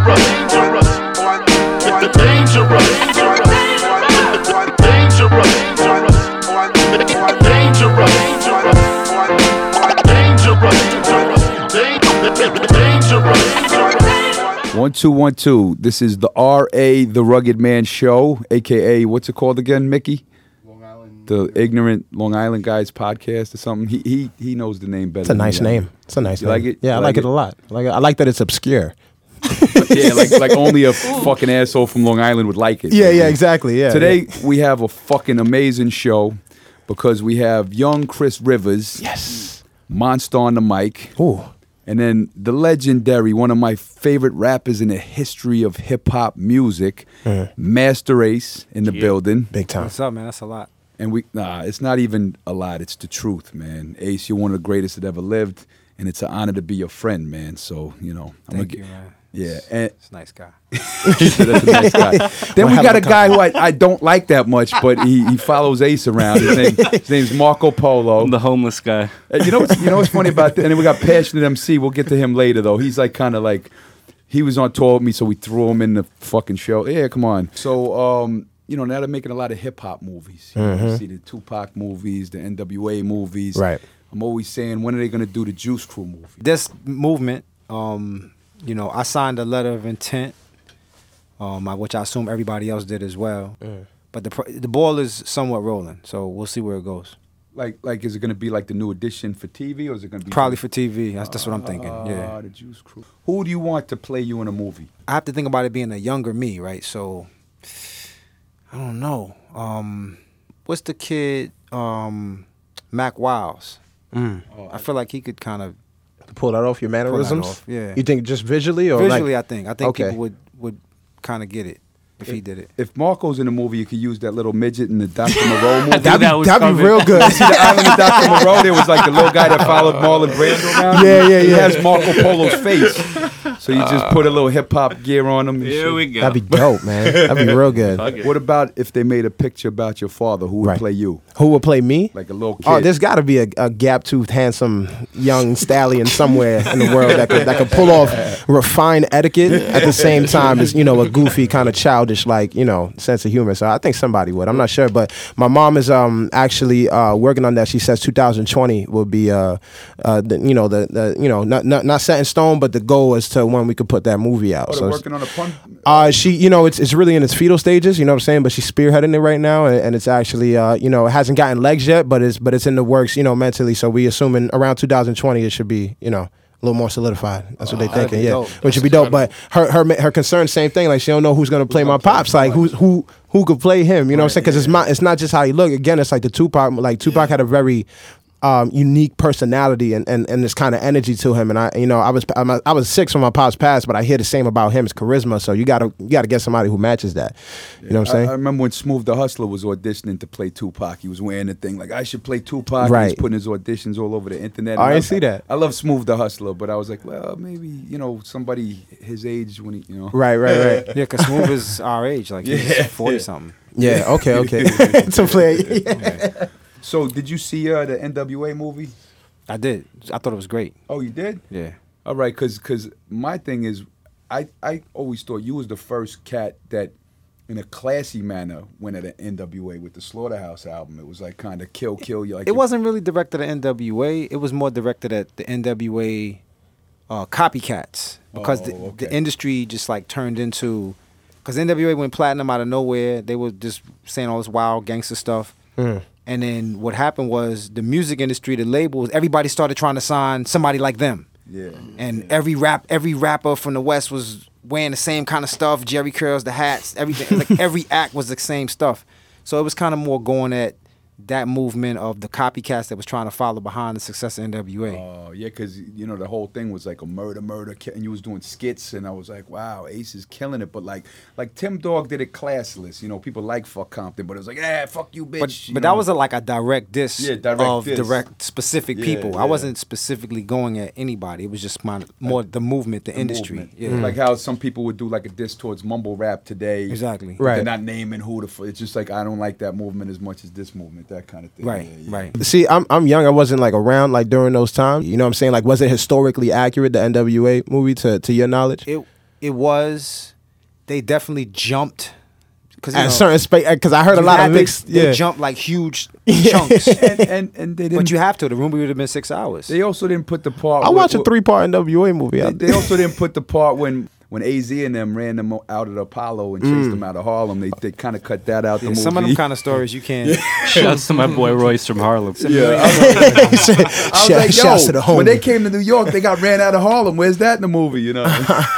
One, two, 1, 2. This is the R.A. The Rugged Man Show, a.k.a. what's it called again, Mickey? Long Island. The Ignorant Long Island Guys podcast or something. He knows the name better. It's a nice name. It's a nice name. You like it? Yeah, I like it a lot. I like that it's obscure. Yeah, like only a fucking asshole from Long Island would like it. Yeah, exactly. Yeah. Today we have a fucking amazing show because we have young Chris Rivers. Yes. Monster on the mic. Ooh. And then the legendary, one of my favorite rappers in the history of hip-hop music, Master Ace in the building. Big time. What's up, man? That's a lot. And it's not even a lot. It's the truth, man. Ace, you're one of the greatest that ever lived, and it's an honor to be your friend, man. So, Thank you, man. Yeah. And It's a nice guy. that's a nice guy. Then we got a guy who I don't like that much, but he follows Ace around. His name's Marco Polo. I'm the homeless guy. You know what's funny about that? And then we got Passionate MC. We'll get to him later, though. He's like kind of like, he was on tour with me, so we threw him in the fucking show. Yeah, come on. So, now they're making a lot of hip-hop movies. You see the Tupac movies, the NWA movies. Right. I'm always saying, when are they going to do the Juice Crew movie? This movement, I signed a letter of intent, which I assume everybody else did as well. But the ball is somewhat rolling, so we'll see where it goes. Like, is it going to be like the new edition for TV, or is it going to be Probably for TV. That's what I'm thinking. Yeah. The Juice Crew. Who do you want to play you in a movie? I have to think about it being a younger me, right? So I don't know. What's the kid? Mac Wiles. I feel like he could kind of Pull that off your mannerisms? off, yeah. You think just visually or visually. like, I think okay. people would kind of get it if he did it. If Marco's in the movie, you could use that little midget in the Dr. Moreau movie. That'd be real good. See the Island of Dr. Moreau? There was like the little guy that followed Marlon Brando around. Yeah. He has Marco Polo's face. So you just put a little hip-hop gear on him. And Here shit. we go. That'd be dope, man. That'd be real good. Okay. What about if they made a picture about your father? Who would Right. play you? Who would play me? Like a little kid? Oh, there's got to be a gap-toothed, handsome, young stallion somewhere in the world that could pull off refined etiquette at the same time as a goofy kind of childish sense of humor. So I think somebody would. I'm not sure, but my mom is actually working on that. She says 2020 will be not set in stone, but the goal is to when we could put that movie out. Oh, So they're working on a pun? she, it's really in its fetal stages, you know what I'm saying? But she's spearheading it right now, and it's actually, it hasn't gotten legs yet, but it's in the works, mentally. So we assuming around 2020 it should be, a little more solidified. That's what they thinking, yeah. dope. Which would be dope. But her concern, same thing. Like she don't know who's gonna play my pops. Like who could play him? You know what I'm saying? Because it's not just how he look. Again, it's like the Tupac. Like Tupac had a very unique personality and this kind of energy to him, and I was 6 when my pops passed, but I hear the same about him. It's charisma, so you gotta get somebody who matches that. You know what I'm saying? I remember when Smooth the Hustler was auditioning to play Tupac. He was wearing the thing like, I should play Tupac. Right. He was putting his auditions all over the internet. I didn't see that. I love Smooth the Hustler, but I was like, well, maybe somebody his age when he Right. Yeah, because Smooth is our age, like he's 40 something. Yeah. Okay. To play. So did you see the NWA movie? I did. I thought it was great. Oh, you did? Yeah. All right, because my thing is, I always thought you was the first cat that, in a classy manner, went at an NWA with the Slaughterhouse album. It was like kind of kill. You like It wasn't really directed at NWA. It was more directed at the NWA copycats because the industry just like turned into, because NWA went platinum out of nowhere. They were just saying all this wild gangster stuff. And then what happened was the music industry, the labels, everybody started trying to sign somebody like them. Yeah. And every rapper from the West was wearing the same kind of stuff, Jerry curls, the hats, everything. Like every act was the same stuff. So it was kind of more going at that movement of the copycats that was trying to follow behind the success of NWA. Oh, yeah, because, the whole thing was like a murder, and you was doing skits, and I was like, wow, Ace is killing it. But like Tim Dog did it classless. People like fuck Compton, but it was like, fuck you, bitch. But that was a direct diss diss. direct specific people. I wasn't specifically going at anybody. It was just more the movement, the industry. Movement. Yeah. Like how some people would do like a diss towards mumble rap today. Exactly. But Right. they're not naming who it's just like, I don't like that movement as much as this movement, that kind of thing. Right, Yeah. right. See, I'm young. I wasn't like around like during those times. You know what I'm saying? Like, was it historically accurate, the NWA movie, to your knowledge? They definitely jumped. At a certain space, because I heard a lot of mixed. They jumped like huge chunks. and they didn't. But you have to. The movie would have been 6 hours. They also didn't put the part. I watched a 3-part NWA movie. They also didn't put the part when AZ and them ran them out of the Apollo and chased them out of Harlem. They kind of cut that out the movie. Some of them kind of stories you can't. Shouts to my boy Royce from Harlem. Yeah, I was like, shouts to the homie. when they came to New York, they got ran out of Harlem. Where's that in the movie? You know?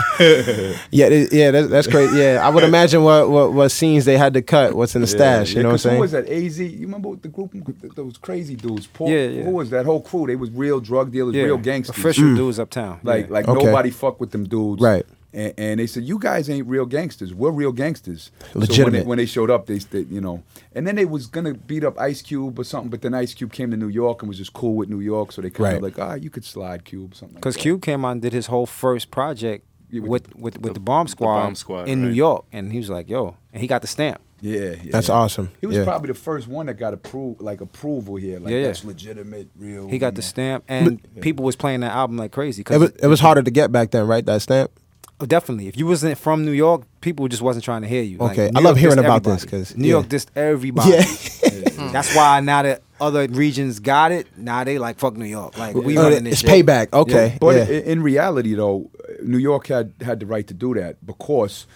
That's crazy. Yeah, I would imagine what scenes they had to cut. What's in the stash? You know what I'm saying? Who was that? AZ. You remember the group? Those crazy dudes. Paul, Yeah. Who was that whole crew? They was real drug dealers, real gangsters. Official dudes uptown. Like Okay. nobody fuck with them dudes. Right. And they said, you guys ain't real gangsters. We're real gangsters. Legitimate. So when they showed up, they you know. And then they was going to beat up Ice Cube or something, but then Ice Cube came to New York and was just cool with New York. So they kind of like, you could slide Cube or something like that. Because Cube came on and did his whole first project with the Bomb Squad, in New right. York. And he was like, yo. And he got the stamp. Yeah. That's awesome. He was Yeah. probably the first one that got approval here. Like, that's legitimate, real. He got the stamp. And people was playing that album like crazy. It was harder to get back then, right? That stamp. Oh, definitely. If you wasn't from New York, people just wasn't trying to hear you. Okay. New I love York hearing dissed about everybody. this because New York dissed everybody. Yeah. That's why now that other regions got it, now they like, fuck New York. Like, we running this it's shit. payback. Okay. But Yeah. in reality, though, New York had the right to do that because,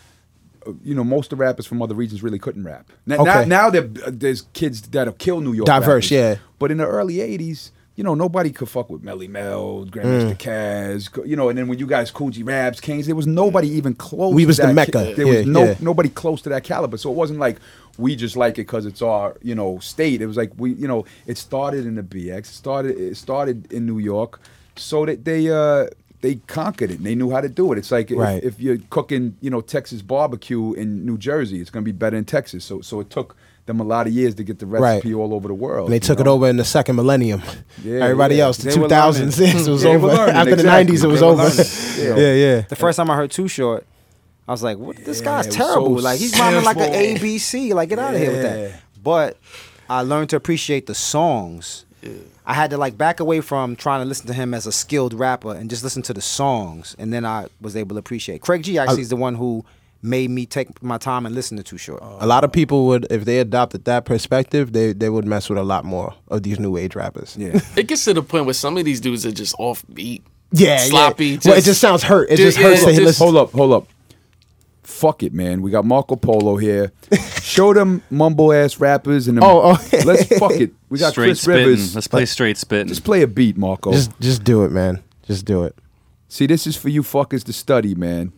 most of the rappers from other regions really couldn't rap. Now there's kids that have killed New York. Diverse, rappers. yeah. But in the early '80s, nobody could fuck with Melly Mel, Grandmaster Caz, and then when you guys Cool G Raps, Kings, there was nobody even close. We to was the that Mecca. There was Yeah. nobody close to that caliber. So it wasn't like we just like it because it's our, state. It was like it started in the BX. It started in New York, so that they conquered it and they knew how to do it. It's like if you're cooking, Texas barbecue in New Jersey, it's gonna be better in Texas. So it took them a lot of years to get the recipe all over the world. And they took it over in the second millennium. Yeah, Everybody else, the They were 2000s, it was They were over. learning, After exactly. the 90s, it was They were over. learning. Yeah. The first time I heard Too Short, I was like, what? This guy's it was terrible. so Like, he's rhyming like an simple. ABC. Like, get out of here with Yeah. that. But I learned to appreciate the songs. I had to back away from trying to listen to him as a skilled rapper and just listen to the songs. And then I was able to appreciate. Craig G actually is the one who made me take my time and listen to Too Short. A lot of people would, if they adopted that perspective, they would mess with a lot more of these new age rappers. Yeah. It gets to the point where some of these dudes are just offbeat. Yeah, Sloppy. Well, it just sounds hurt. It Dude, just hurts yeah, to just- listen. Hold up. Fuck it, man. We got Marco Polo here. Show them mumble ass rappers and them. Let's fuck it. We got Straight Chris spitting. Rivers. Let's play straight spitting. Just play a beat, Marco. Just do it, man. Just do it. See, this is for you fuckers to study, man.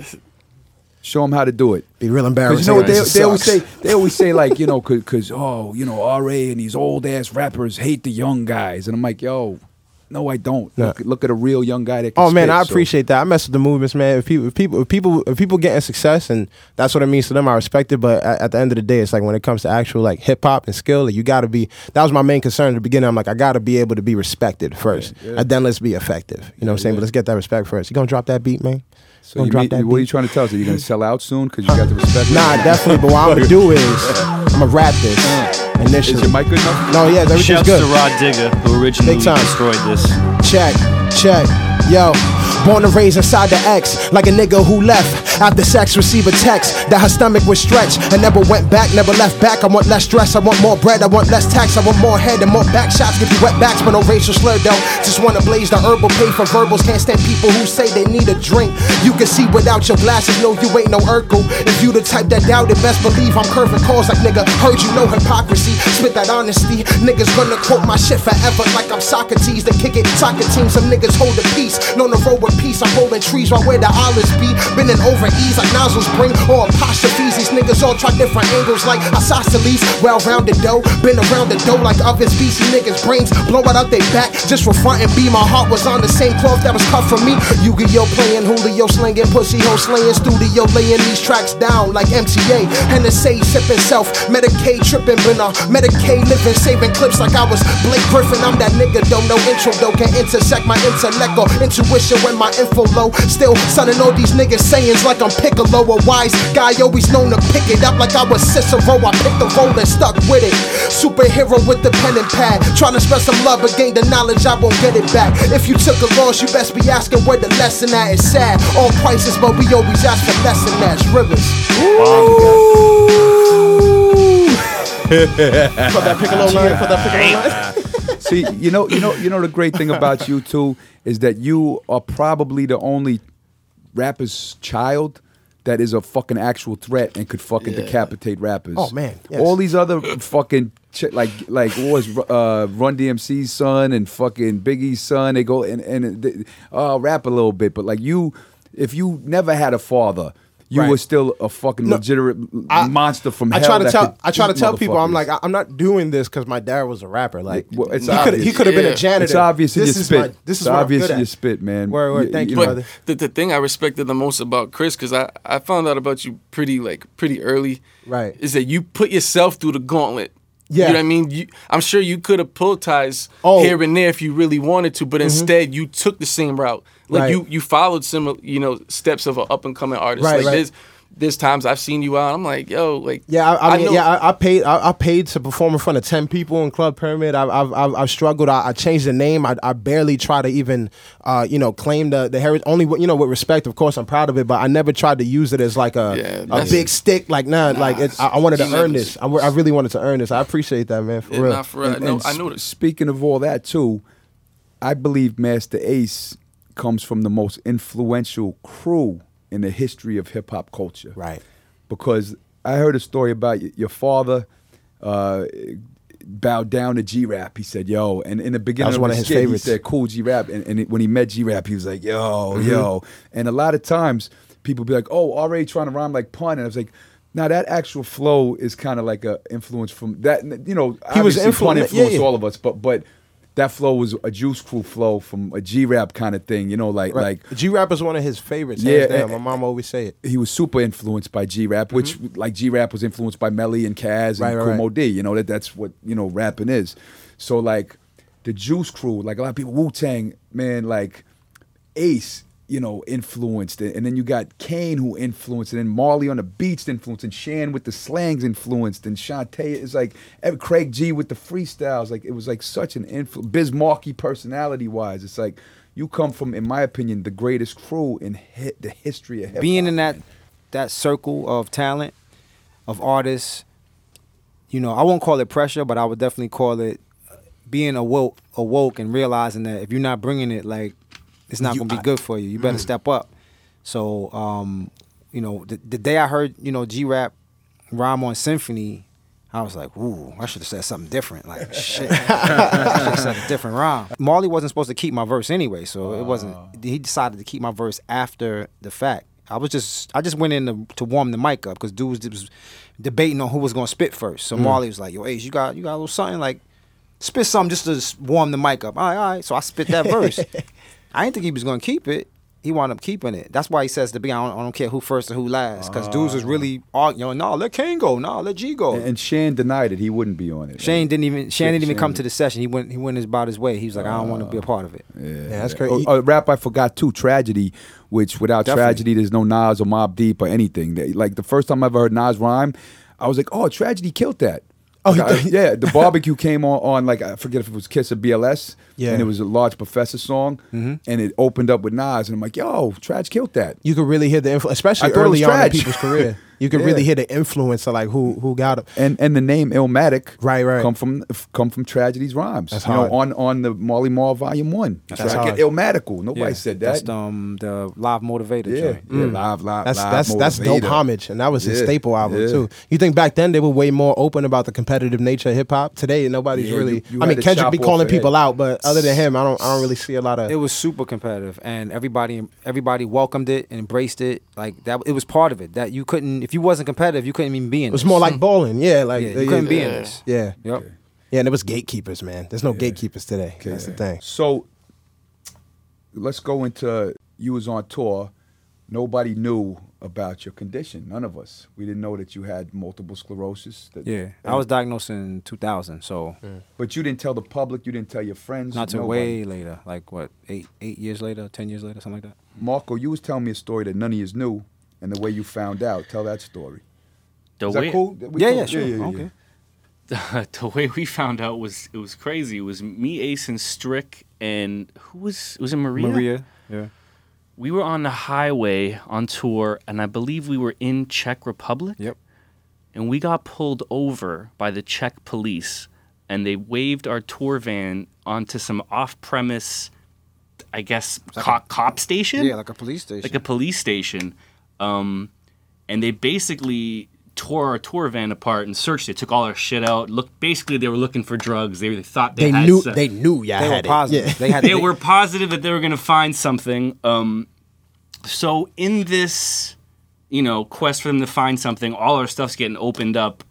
Show them how to do it. Be real Because embarrassing. they always say like, because RA and these old ass rappers hate the young guys, and I'm like, yo, no, I don't. No. Look at a real young guy that can Oh man, spit, I so- appreciate that. I mess with the movements, man. If people getting success and that's what it means to them, I respect it. But at the end of the day, it's like when it comes to actual hip hop and skill, you got to be. That was my main concern at the beginning. I'm like, I got to be able to be respected first, and then let's be effective. You know what I'm saying? But let's get that respect first. You gonna drop that beat, man? So Gonna drop that what are you beat? trying to tell us? Are you going to sell out soon because you got the respect? Nah, definitely. But what I'm gonna do is I'm gonna rap this initially. Is your mic good enough? No, yeah, everything's Shouts good. to Rod Digger, who originally Big time. destroyed this. Check. Yo, born and raised inside the X, like a nigga who left after sex, receive a text that her stomach was stretched and never went back, never left back. I want less stress, I want more bread, I want less tax, I want more head and more back shots. Give you wet backs, but no racial slur though. Just wanna blaze the herbal, pay for verbals. Can't stand people who say they need a drink. You can see without your glasses, no, you ain't no Urkel. If you the type that doubted, best believe I'm curving calls like nigga. Heard you know hypocrisy, spit that honesty. Niggas gonna quote my shit forever like I'm Socrates. They kick it, soccer team, some niggas hold a piece. Known to roll with peace, I'm rolling trees right where the olives be. Been in over ease like nozzles bring or apostrophes. These niggas all try different angles like isosceles. Well-rounded dough, been around the dough like ovens. BC niggas brains blow it out they back just for front and B. My heart was on the same cloth that was cut for me. Yu-Gi-Oh playing, Julio slinging, pussy hole slaying, studio laying these tracks down like MTA. Hennessy sipping self, Medicaid tripping, been on Medicaid living, saving clips like I was Blake Griffin. I'm that nigga though, no intro though, can intersect my intellect or intuition when my info low. Still sunning all these niggas sayings like I'm Piccolo. A wise guy always known to pick it up like I was Cicero. I picked the role and stuck with it. Superhero with the pen and pad. Trying to spread some love but gain the knowledge I won't get it back. If you took a loss, you best be asking where the lesson at. It's sad, all prices, but we always ask for less than that. Rivers. Put that Piccolo line. Put that Piccolo line. See, you know the great thing about you two is that you are probably the only rapper's child that is a fucking actual threat and could fucking decapitate rappers. Oh man, yes. All these other fucking like what was Run DMC's son and fucking Biggie's son, they go and rap a little bit, but like you, if you never had a father, you were still a fucking legitimate monster from hell. I try to tell people, I'm like, I'm not doing this because my dad was a rapper. Like, well, he could have been a janitor. It's obvious in your spit. This is it's obvious in your spit, man. Word, thank you, But brother. the thing I respected the most about Chris, because I found out about you pretty early, Right. is that you put yourself through the gauntlet. Yeah. You know what I mean? I'm sure you could have pulled ties Oh. here and there if you really wanted to, but instead you took the same route. Like Right. you followed similar, steps of an up and coming artist. Right, like right. There's times I've seen you out. I'm like, yo, like Yeah, I mean, know- I paid to perform in front of 10 people in Club Pyramid. I've struggled. I changed the name. I barely try to even, claim the heritage. Only with respect. Of course, I'm proud of it, but I never tried to use it as like a big stick. Like I wanted to earn this. I really wanted to earn this. I appreciate that, man. For real. Not for real. I know this. Speaking of all that too, I believe Master Ace comes from the most influential crew in the history of hip hop culture. Right. Because I heard a story about your father bowed down to G-Rap. He said, yo, and in the beginning That was of one his of his skit, favorites. he said, cool G-Rap. And when he met G-Rap, he was like, yo. And a lot of times people be like, oh, already trying to rhyme like Pun. And I was like, now that actual flow is kind of like a influence from that. He was obviously Pun influenced influenced all of us, but that flow was a Juice Crew flow from a G-Rap kind of thing, like G-Rap is one of his favorites. Yeah, Hands down. and- My mom always say it. he was super influenced by G-Rap, which like G-Rap was influenced by Melly and Kaz and Right, Kool right. Moe Dee. That's what rapping is. So like the Juice Crew, like a lot of people, Wu-Tang, man, like Ace, influenced it, and then you got Kane who influenced it, and Marley on the beats influenced, and Shan with the slangs influenced, and Shantae is like Craig G with the freestyles. Like it was like such an influence. Biz Markie personality wise, it's like you come from, in my opinion, the greatest crew in the history of hip hop. Being in that circle of talent, of artists, I won't call it pressure, but I would definitely call it being awoke and realizing that if you're not bringing it, like, it's not going to be good for you. You better step up. So, the day I heard, G-Rap rhyme on Symphony, I was like, ooh, I should have said something different. Like, shit. I should have said a different rhyme. Marley wasn't supposed to keep my verse anyway, so it wasn't. He decided to keep my verse after the fact. I just went in to warm the mic up because dudes was debating on who was going to spit first. So Marley was like, yo, Ace, you got a little something? Like, spit something just to warm the mic up. All right. So I spit that verse. I didn't think he was going to keep it. He wound up keeping it. That's why he says to be, I don't care who first or who last. Because dudes was really arguing, no, let Kane go. No, let G go. And Shan denied it. He wouldn't be on it. Shane didn't even come to the session. He went about his way. He was like, I don't want to be a part of it. Yeah, that's crazy. A rap I forgot too, Tragedy, which without Definitely. Tragedy, there's no Nas or Mobb Deep or anything. Like the first time I ever heard Nas rhyme, I was like, oh, Tragedy killed that. Oh, Yeah, the barbecue came on like, I forget if it was Kiss or BLS, Yeah. and it was a Large Professor song, and it opened up with Nas, and I'm like, yo, Trag killed that. You could really hear the influence, especially I thought it early was on in trash. people's career. You could Yeah. really hear the influence of like who got him. And the name Illmatic Right. come from Tragedy's rhymes. That's you know, hard. on the Marley Marl Volume 1. That's Track hard. Illmatical. Nobody said that. That's the Live Motivator yeah, joint. live. That's dope Motivator. homage, and that was his Yeah, staple album yeah. too. You think back then they were way more open about the competitive nature of hip hop? Today nobody's Yeah, really. you I had mean, to Kendrick chop be off calling the people head. out, but other than him, I don't really see a lot of. It was super competitive, and everybody welcomed it and embraced it. Like that, it was part of it. That you couldn't, if you wasn't competitive, you couldn't even be in. It was more like bowling, yeah. Like you couldn't be in this. Yeah, Yep. yeah, and it was gatekeepers, man. There's no gatekeepers today. That's the thing. So let's go into, you was on tour. Nobody knew about your condition. None of us. We didn't know that you had multiple sclerosis. Yeah, I was diagnosed in 2000, so But you didn't tell the public. You didn't tell your friends. not till nobody. way later, like what, 8 years later, 10 years later, something like that. Marco, you was telling me a story that none of you knew, and the way you found out. Tell that story. The Is way, that cool? Yeah, sure. Okay. the way we found out was crazy. It was me, Ace, and Strick, and was it Maria? Yeah. We were on the highway on tour, and I believe we were in Czech Republic. Yep. And we got pulled over by the Czech police, and they waved our tour van onto some off-premise, I guess, cop station? Yeah, like a police station. Like a police station. And they basically tore our tour van apart and searched it, took all our shit out. Basically, they were looking for drugs. They thought they had knew some- they knew y'all They were had positive. it. Yeah. They had. they were positive that they were going to find something. So in this, quest for them to find something, all our stuff's getting opened up.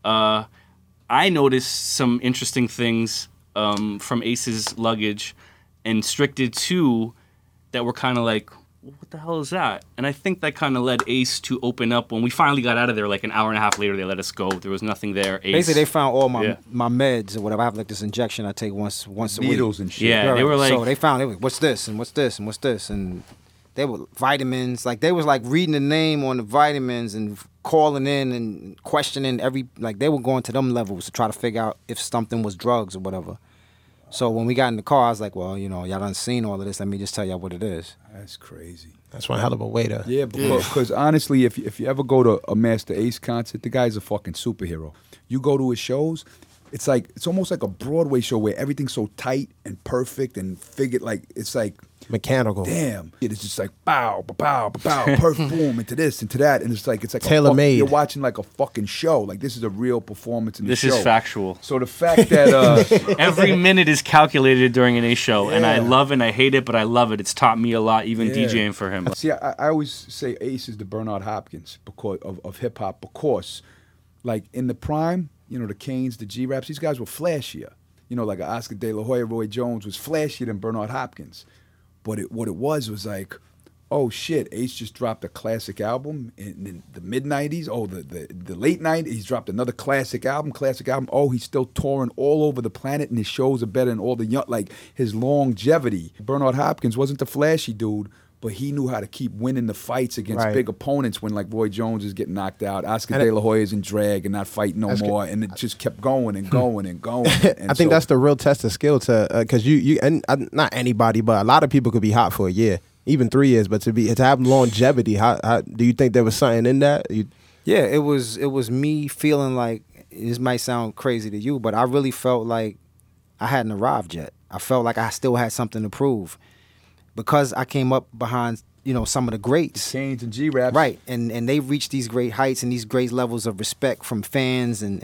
I noticed some interesting things from Ace's luggage, and Strick did too, that were kind of like, what the hell is that? And I think that kind of led Ace to open up. When we finally got out of there, like an hour and a half later, they let us go. There was nothing there. Ace, Basically, they found all Yeah. my meds or whatever. I have like this injection I take once a week. Needles and shit. Yeah, they were like, so they found it. What's this and what's this and what's this, and they were vitamins. Like they was like reading the name on the vitamins and calling in and questioning they were going to them levels to try to figure out if something was drugs or whatever. So when we got in the car, I was like, well, y'all done seen all of this. Let me just tell y'all what it is. That's crazy. That's one hell of a way to. Yeah, because honestly, if you ever go to a Master Ace concert, the guy's a fucking superhero. You go to his shows, it's almost like a Broadway show where everything's so tight and perfect and figured. Like it's like Mechanical. damn, it's just like bow, bow, bow, perfect boom into this into that, and it's like Tailor-made. You're watching like a fucking show. Like this is a real performance in the this show. is factual. So the fact that Every minute is calculated during an Ace show, and I Yeah. love it and I hate it, but I love it. It's taught me a lot, even Yeah. DJing for him. See, I always say Ace is the Bernard Hopkins because of hip hop. Because, like in the prime, the Canes, the G Raps, these guys were flashier. Like an Oscar De La Hoya, Roy Jones was flashier than Bernard Hopkins. But what it was like, oh shit, Ace just dropped a classic album in the mid '90s. Oh, the late '90s, he's dropped another classic album. Oh, he's still touring all over the planet, and his shows are better than all the young. Like his longevity. Bernard Hopkins wasn't the flashy dude, but he knew how to keep winning the fights against Right. big opponents when like Roy Jones is getting knocked out, Oscar De La Hoya's in drag and not fighting no more, and it just kept going and going and going. And I think so- that's the real test of skill to because you not anybody, but a lot of people could be hot for a year, even 3 years, but to have longevity, how do you think there was something in that? Yeah, it was me feeling like, this might sound crazy to you, but I really felt like I hadn't arrived yet. I felt like I still had something to prove because I came up behind some of the greats. Canes and G Raps, Right, and they reached these great heights and these great levels of respect from fans and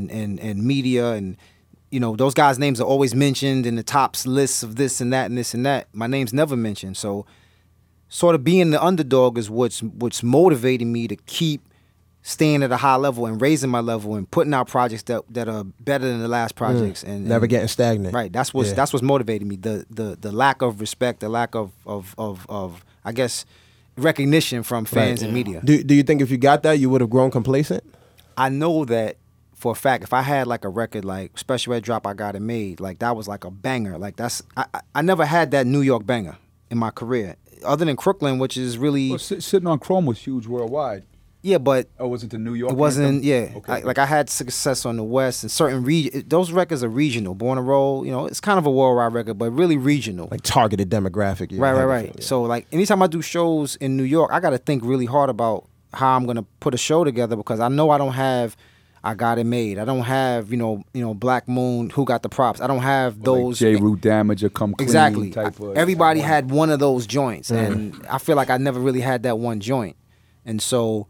media, and those guys' names are always mentioned in the tops lists of this and that and this and that. My name's never mentioned, so sort of being the underdog is what's motivating me to keep staying at a high level and raising my level and putting out projects that are better than the last projects and Never getting stagnant. Right, that's what's motivating me. The lack of respect, the lack of I guess recognition from fans and media. Do you think if you got that, you would have grown complacent? I know that for a fact. If I had like a record like Special Ed Drop, I Got It Made, like that was like a banger. Like I never had that New York banger in my career, other than Crooklyn, which is really Well, sitting on Chrome was huge worldwide. yeah, but Oh, was it the New York? it wasn't. anthem? Yeah, Okay. I had success on the West and certain those records are regional. Born to Roll, it's kind of a worldwide record, but really regional. Like targeted demographic. you had Right. to feel, So like anytime I do shows in New York, I got to think really hard about how I'm gonna put a show together because I know I don't have I Got It Made. I don't have Black Moon, Who Got the Props. I don't have those. J. Root Damage or Come Clean Exactly. type of. Everybody had one of those joints, and I feel like I never really had that one joint, and so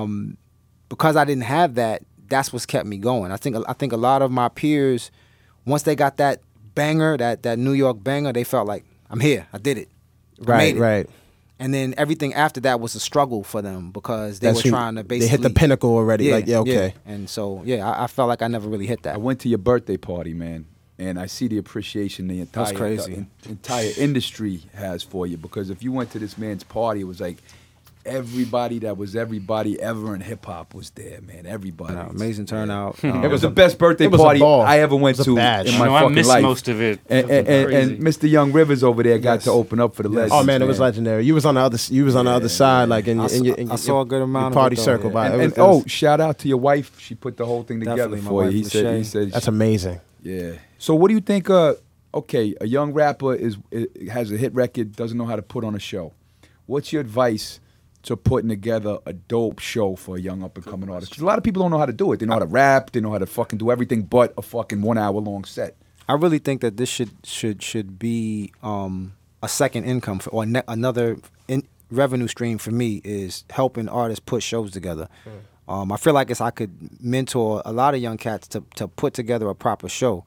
because I didn't have that, that's what's kept me going. I think a lot of my peers, once they got that banger, that New York banger, they felt like I'm here. I did it. I made it. Right. And then everything after that was a struggle for them because they That's were when trying to basically they hit the pinnacle already. Okay. And so I felt like I never really hit that. I went to your birthday party, man, and I see the appreciation the entire That's crazy. the entire industry has for you. Because if you went to this man's party, it was like everybody that was everybody ever in hip hop was there, man. Everybody. Amazing turnout. It was the best birthday It was a party ball. I ever went It was a to badge. in my I fucking missed life. most of it. And Crazy. Mr. Young Rivers over there got Yes. to open up for the legends. Oh man, it was man. legendary. You was on the other. You was on the other side, like in I your saw a good amount your of party it, though, circle. yeah. By And, it and was- shout out to your wife. She put the whole thing together Definitely, my for you. wife, He Lachey. said that's amazing. yeah. So what do you think? Okay, a young rapper has a hit record, doesn't know how to put on a show. What's your advice to putting together a dope show for a young up and coming artist? 'Cause a lot of people don't know how to do it. They know how to rap. They know how to fucking do everything but a fucking 1 hour long set. I really think that this should be a second income or another revenue stream for me is helping artists put shows together. I feel like I could mentor a lot of young cats to put together a proper show.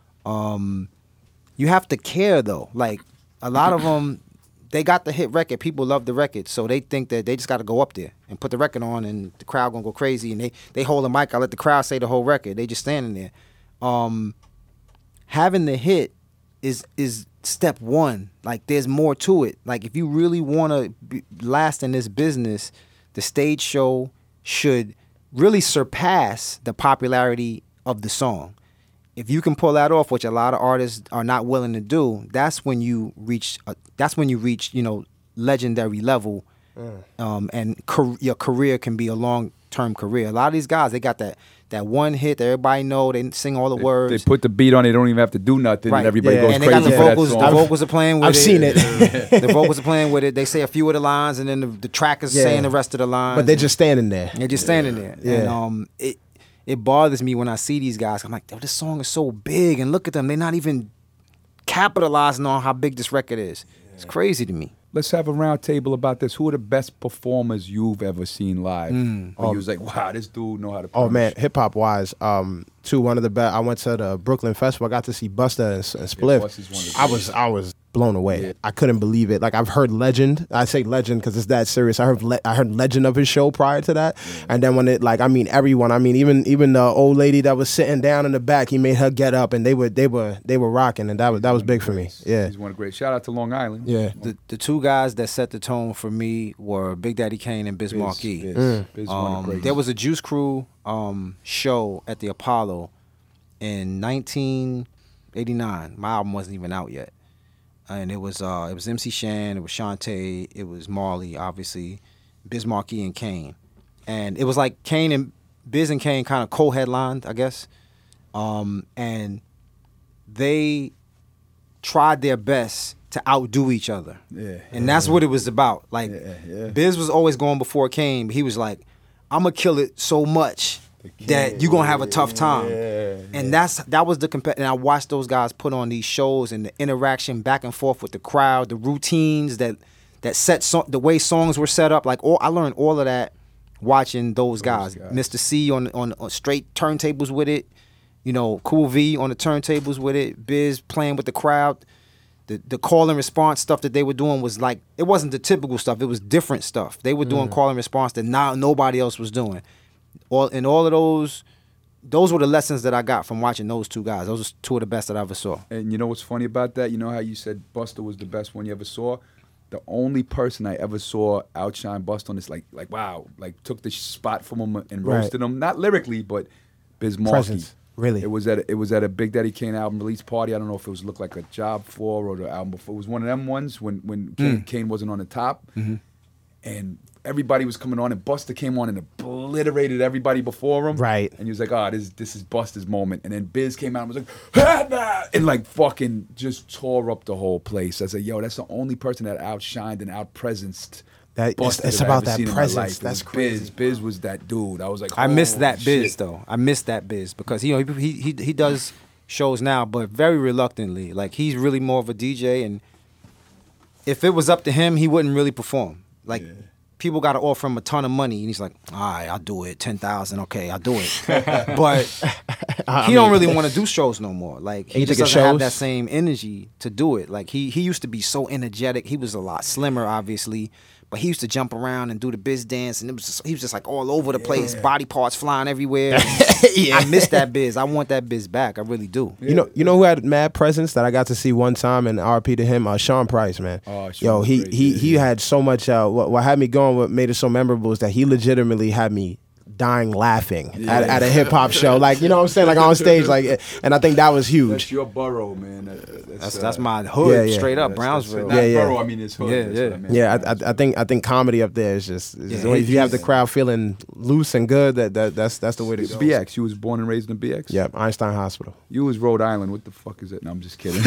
You have to care though. Like a lot of them, they got the hit record. People love the record, so they think that they just got to go up there and put the record on, and the crowd gonna go crazy. And they hold a mic. I let the crowd say the whole record. They just standing there. Having the hit is step one. Like there's more to it. Like if you really want to last in this business, the stage show should really surpass the popularity of the song. If you can pull that off, which a lot of artists are not willing to do, that's when you reach legendary level, and your career can be a long-term career. A lot of these guys, they got that one hit that everybody know. They sing all the words. They put the beat on. They don't even have to do nothing. Right. And everybody Yeah. goes and they crazy got the for that vocals. song. The vocals are playing with I've it. seen it. The vocals are playing with it. They say a few of the lines, and then the track is Yeah. saying the rest of the lines. But they're just standing there. They're just standing there. Yeah. And it bothers me when I see these guys. I'm like, this song is so big, and look at them. They're not even capitalizing on how big this record is. It's crazy to me. Let's have a round table about this. Who are the best performers you've ever seen live? Or you was like, wow, this dude know how to. Oh put man, on a hip hop wise, one of the best. I went to the Brooklyn Festival. I got to see Busta and Spliff. Busta's one of the I was blown away. I couldn't believe it. Like I've heard legend. I say legend because it's that serious. I heard legend of his show prior to that, and then when everyone. Even the old lady that was sitting down in the back, he made her get up, and they were rocking, and that was big for me. Yeah, He's one of great. Shout out to Long Island. yeah. The two guys that set the tone for me were Big Daddy Kane and Biz Markie. Biz one of the greats. There was a Juice Crew show at the Apollo in 1989. My album wasn't even out yet, and it was MC Shan, it was Shantae, it was Marley, obviously, Biz Markie and Kane, and it was like Kane and Biz and Kane kind of co-headlined, I guess, and they tried their best to outdo each other. Yeah. And that's what it was about. Like, Yeah. Biz was always going before Kane, but he was like, I'm going to kill it so much that you're going to have a tough time. And that was the and I watched those guys put on these shows and the interaction back and forth with the crowd, the routines that set the way songs were set up. Like, I learned all of that watching those guys. Mr. C on straight turntables with it. Cool V on the turntables with it. Biz playing with the crowd. The call and response stuff that they were doing was like, it wasn't the typical stuff. It was different stuff. They were doing call and response that nobody else was doing. All of those were the lessons that I got from watching those two guys. Those are two of the best that I ever saw. And you know what's funny about that? You know how you said Busta was the best one you ever saw? The only person I ever saw outshine Busta on this, like wow, like took the spot from him and roasted him. Not lyrically, but Biz Markie. Presence. Really? It was at a Big Daddy Kane album release party. I don't know if it was Look Like a Job 4 or the album before. It was one of them ones when Kane wasn't on the top. And everybody was coming on, and Busta came on and obliterated everybody before him. Right. And he was like, this is Busta's moment. And then Biz came out and was like, "Ah!" and like fucking just tore up the whole place. I said, yo, that's the only person that outshined and outpresenced Busta It's that I've about ever that seen in my presence. life. It That's was crazy. Biz was that dude. I was like, I miss oh, that Biz shit. though. I miss that Biz because he does shows now, but very reluctantly. Like he's really more of a DJ, and if it was up to him, he wouldn't really perform. Like people got to offer him a ton of money, and he's like, all right, I'll do it. 10,000, okay, I'll do it. But he don't really want to do shows no more. Like he You just think doesn't it have shows? that same energy to do it. Like he used to be so energetic. He was a lot slimmer, obviously, but But he used to jump around and do the biz dance, and he was just like all over the place, body parts flying everywhere. I miss that biz. I want that biz back. I really do. You know who had mad presence that I got to see one time, and RP to him, Sean Price, man. Oh, Yo, he had so much. What had me going, what made it so memorable is that he legitimately had me dying laughing at a hip hop show, like, you know what I'm saying, like on stage, like, and I think that was huge. That's your borough, man. That's my hood, straight up, Brownsville. Not borough, I mean it's hood. I think comedy up there is just if you have the crowd feeling loose and good, that's the way to go. BX, you was born and raised in BX? Yep, Einstein Hospital. You was Rhode Island. What the fuck is it? No, I'm just kidding.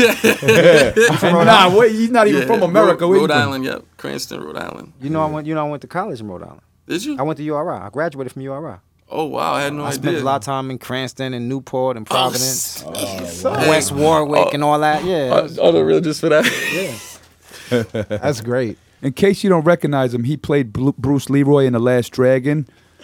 He's not even from America. Rhode Island, yep. Cranston, Rhode Island. I went to college in Rhode Island. Did you? I went to URI. I graduated from URI. Oh, wow. I had no idea. I spent a lot of time in Cranston and Newport and Providence. West Warwick and all that. Yeah. All the real just for that. Yeah. That's great. In case you don't recognize him, he played Bruce Leroy in The Last Dragon.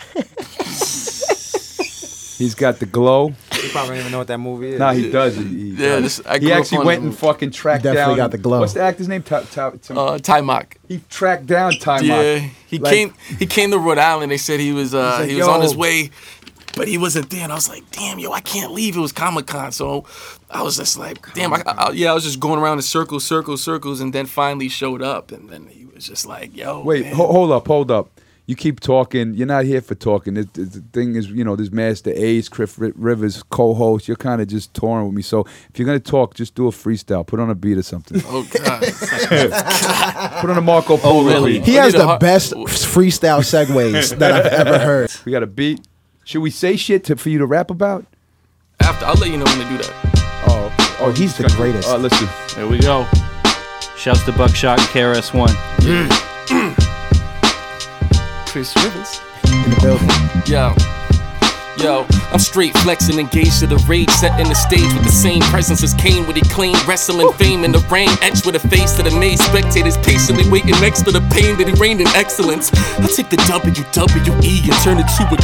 He's got the glow. You probably don't even know what that movie is. Nah, he does. He actually went and fucking tracked down. Definitely got the glow. What's the actor's name? Ty Mock. He tracked down Ty Mock. Yeah, he came to Rhode Island. They said he was on his way, but he wasn't there. And I was like, damn, yo, I can't leave. It was Comic-Con, so I was just like, damn, I was just going around in circles, and then finally showed up, and then he was just like, yo. Wait, hold up. You keep talking. You're not here for talking. The thing is, there's Master Ace, Chris Rivers, co-host. You're kind of just touring with me. So if you're going to talk, just do a freestyle. Put on a beat or something. Oh, God. Put on a Marco Polo. Really? He has the best freestyle segues that I've ever heard. We got a beat. Should we say shit for you to rap about? After, I'll let you know when to do that. Oh, he's the greatest. Listen. There we go. Shouts to Buckshot and KRS-One. Chris Rivers. In the building. Yo, I'm straight flexing, engaged to the rage, setting the stage with the same presence as Kane, with he claimed wrestling fame in the rain, etched with a face that made spectators patiently waiting next to the pain that he reigned in excellence. I take the WWE and turn it to a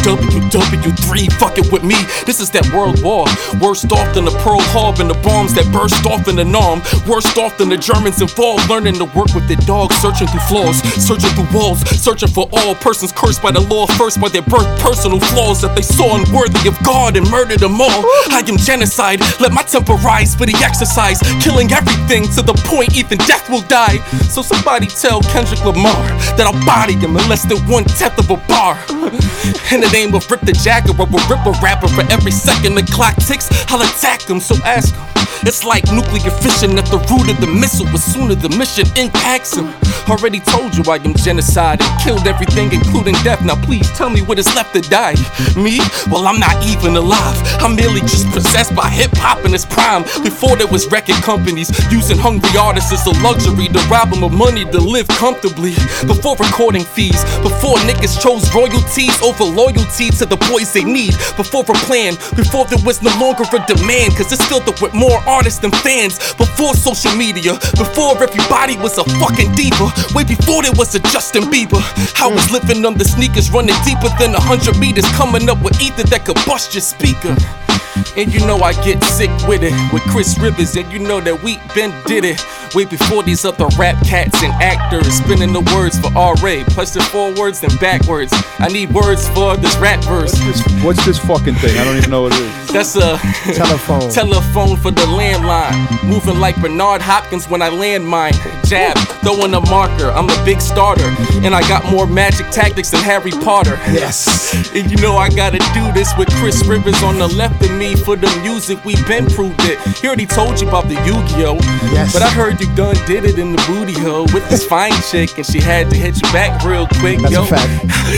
WW3. Fuck it with me, this is that world war. Worst off than the Pearl Harbor and the bombs that burst off in the Nam. Worst off than the Germans involved, learning to work with their dogs, searching through flaws, searching through walls, searching for all persons cursed by the law, first by their birth, personal flaws that they saw unworthy of God and murdered them all. I am genocide, let my temper rise for the exercise, killing everything to the point even death will die. So somebody tell Kendrick Lamar that I'll body him in less than 1/10 of a bar. In the name of Rip the Jaguar, we'll rip a rapper for every second the clock ticks. I'll attack him, so ask him. It's like nuclear fission at the root of the missile, but sooner the mission impacts him. Already told you I am genocide and killed everything including death. Now please tell me what is left to die. Me? Well, I'm not even alive. I'm merely just possessed by hip-hop in its prime. Before there was record companies using hungry artists as a luxury to rob them of money to live comfortably. Before recording fees, before niggas chose royalties over loyalty to the boys they need. Before a plan, before there was no longer a demand, cause it's filled up with more artists than fans. Before social media, before everybody was a fucking diva. Way before there was a Justin Bieber. I was living on the sneakers, running deeper than 100 meters, coming up with ether that could bust your speaker. And you know I get sick with it, with Chris Rivers, and you know that we been did it way before these other rap cats and actors spinning the words for R.A. Plus the forwards and backwards. I need words for this rap verse. What's this fucking thing? I don't even know what it is. That's a telephone for the landline. Moving like Bernard Hopkins when I land mine. Jab, throwing a marker. I'm a big starter, and I got more magic tactics than Harry Potter. Yes. And you know I gotta do this with Chris Rivers on the left of me for the music. We been proved it. He already told you about the Yu-Gi-Oh. Yes. But I heard you done did it in the booty hole with this fine chick, and she had to hit you back real quick. That's yo. a fact.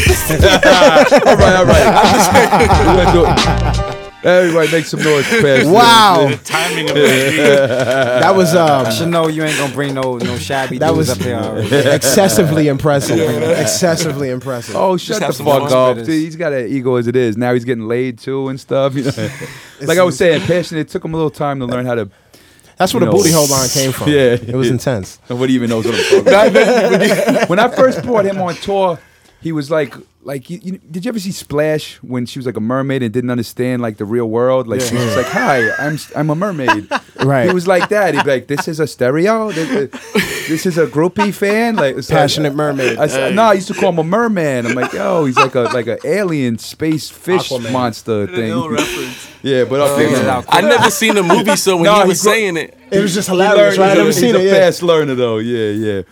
All right. Everybody make some noise. Wow. The timing of that. That was I should know you ain't gonna bring no shabby that dudes was up there already. excessively impressive. Excessively impressive. Oh, shut the have some fuck fun up. with Dude, he's got an ego as it is. Now he's getting laid too and stuff. You know? Like I was saying, Passionate, it took him a little time to learn how to. That's where the booty hole line came from. Yeah. It was intense. Nobody even knows what I'm talking about. When I first brought him on tour, he was like like, did you ever see Splash when she was like a mermaid and didn't understand like the real world? Like she was just like, "Hi, I'm a mermaid." Right. He was like that. He'd be like, "This is a stereo. This is a groupie fan." Like it's Passionate mermaid. I used to call him a merman. I'm like, "Yo, he's like an alien space fish Aquaman. monster thing." No reference. Yeah, but up there, I never seen the movie, so when he was saying it, It was just hilarious, right? I never He's seen a it. Yeah. fast learner though. Yeah.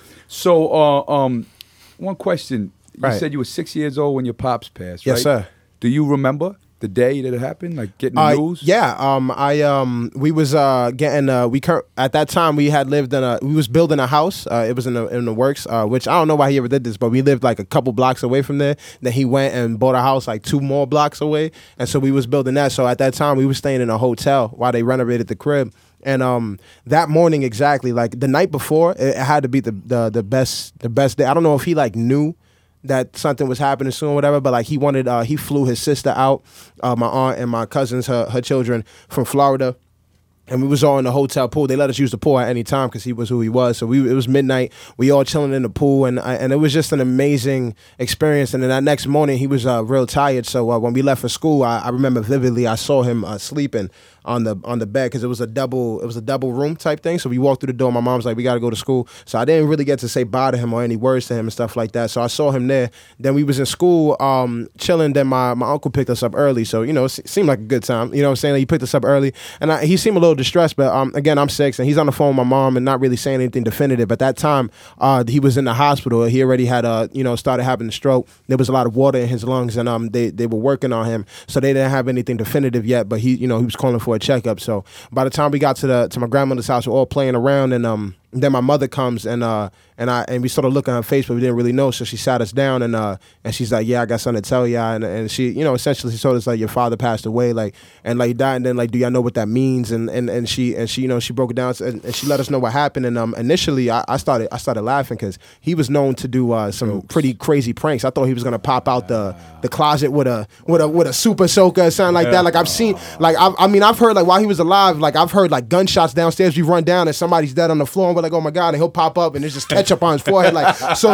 So, one question. You Right. said you were 6 years old when your pops passed, right? Yes, sir. Do you remember the day that it happened? Like getting the news? Yeah. We was getting at that time we had lived we was building a house. It was in the works. Which I don't know why he ever did this, but we lived like a couple blocks away from there. Then he went and bought a house like 2 more blocks away, and so we was building that. So at that time we was staying in a hotel while they renovated the crib. And that morning exactly, like the night before, it had to be the best day. I don't know if he like knew that something was happening soon or whatever, but like he flew his sister out, my aunt and my cousins, her children from Florida. And we was all in the hotel pool. They let us use the pool at any time because he was who he was. So it was midnight. We all chilling in the pool, and it was just an amazing experience. And then that next morning, he was real tired. So when we left for school, I remember vividly. I saw him sleeping on the bed because it was a double room type thing. So we walked through the door. My mom's like, "We got to go to school." So I didn't really get to say bye to him or any words to him and stuff like that. So I saw him there. Then we was in school chilling. Then my uncle picked us up early. So it seemed like a good time. You know what I'm saying? He picked us up early, and he seemed a little distressed. But again, I'm 6, and he's on the phone with my mom and not really saying anything definitive. At that time, he was in the hospital. He already had started having a stroke. There was a lot of water in his lungs, and they were working on him. So they didn't have anything definitive yet. But he was calling for a checkup. So by the time we got to my grandmother's house, we're all playing around, and then my mother comes and we sort of look at her face, but we didn't really know. So she sat us down and she's like, "Yeah, I got something to tell y'all." And she, essentially she told us like, "Your father passed away, like, and like he died, and then like, do y'all know what that means?" And she she broke it down and she let us know what happened. And initially I started laughing because he was known to do some pretty crazy pranks. I thought he was gonna pop out the closet with a super soaker or something like that. Like I've seen, like I've heard like while he was alive, like I've heard like gunshots downstairs. We run down and somebody's dead on the floor, and we're like, "Oh my God!" And he'll pop up and there's just ketchup on his forehead. Like,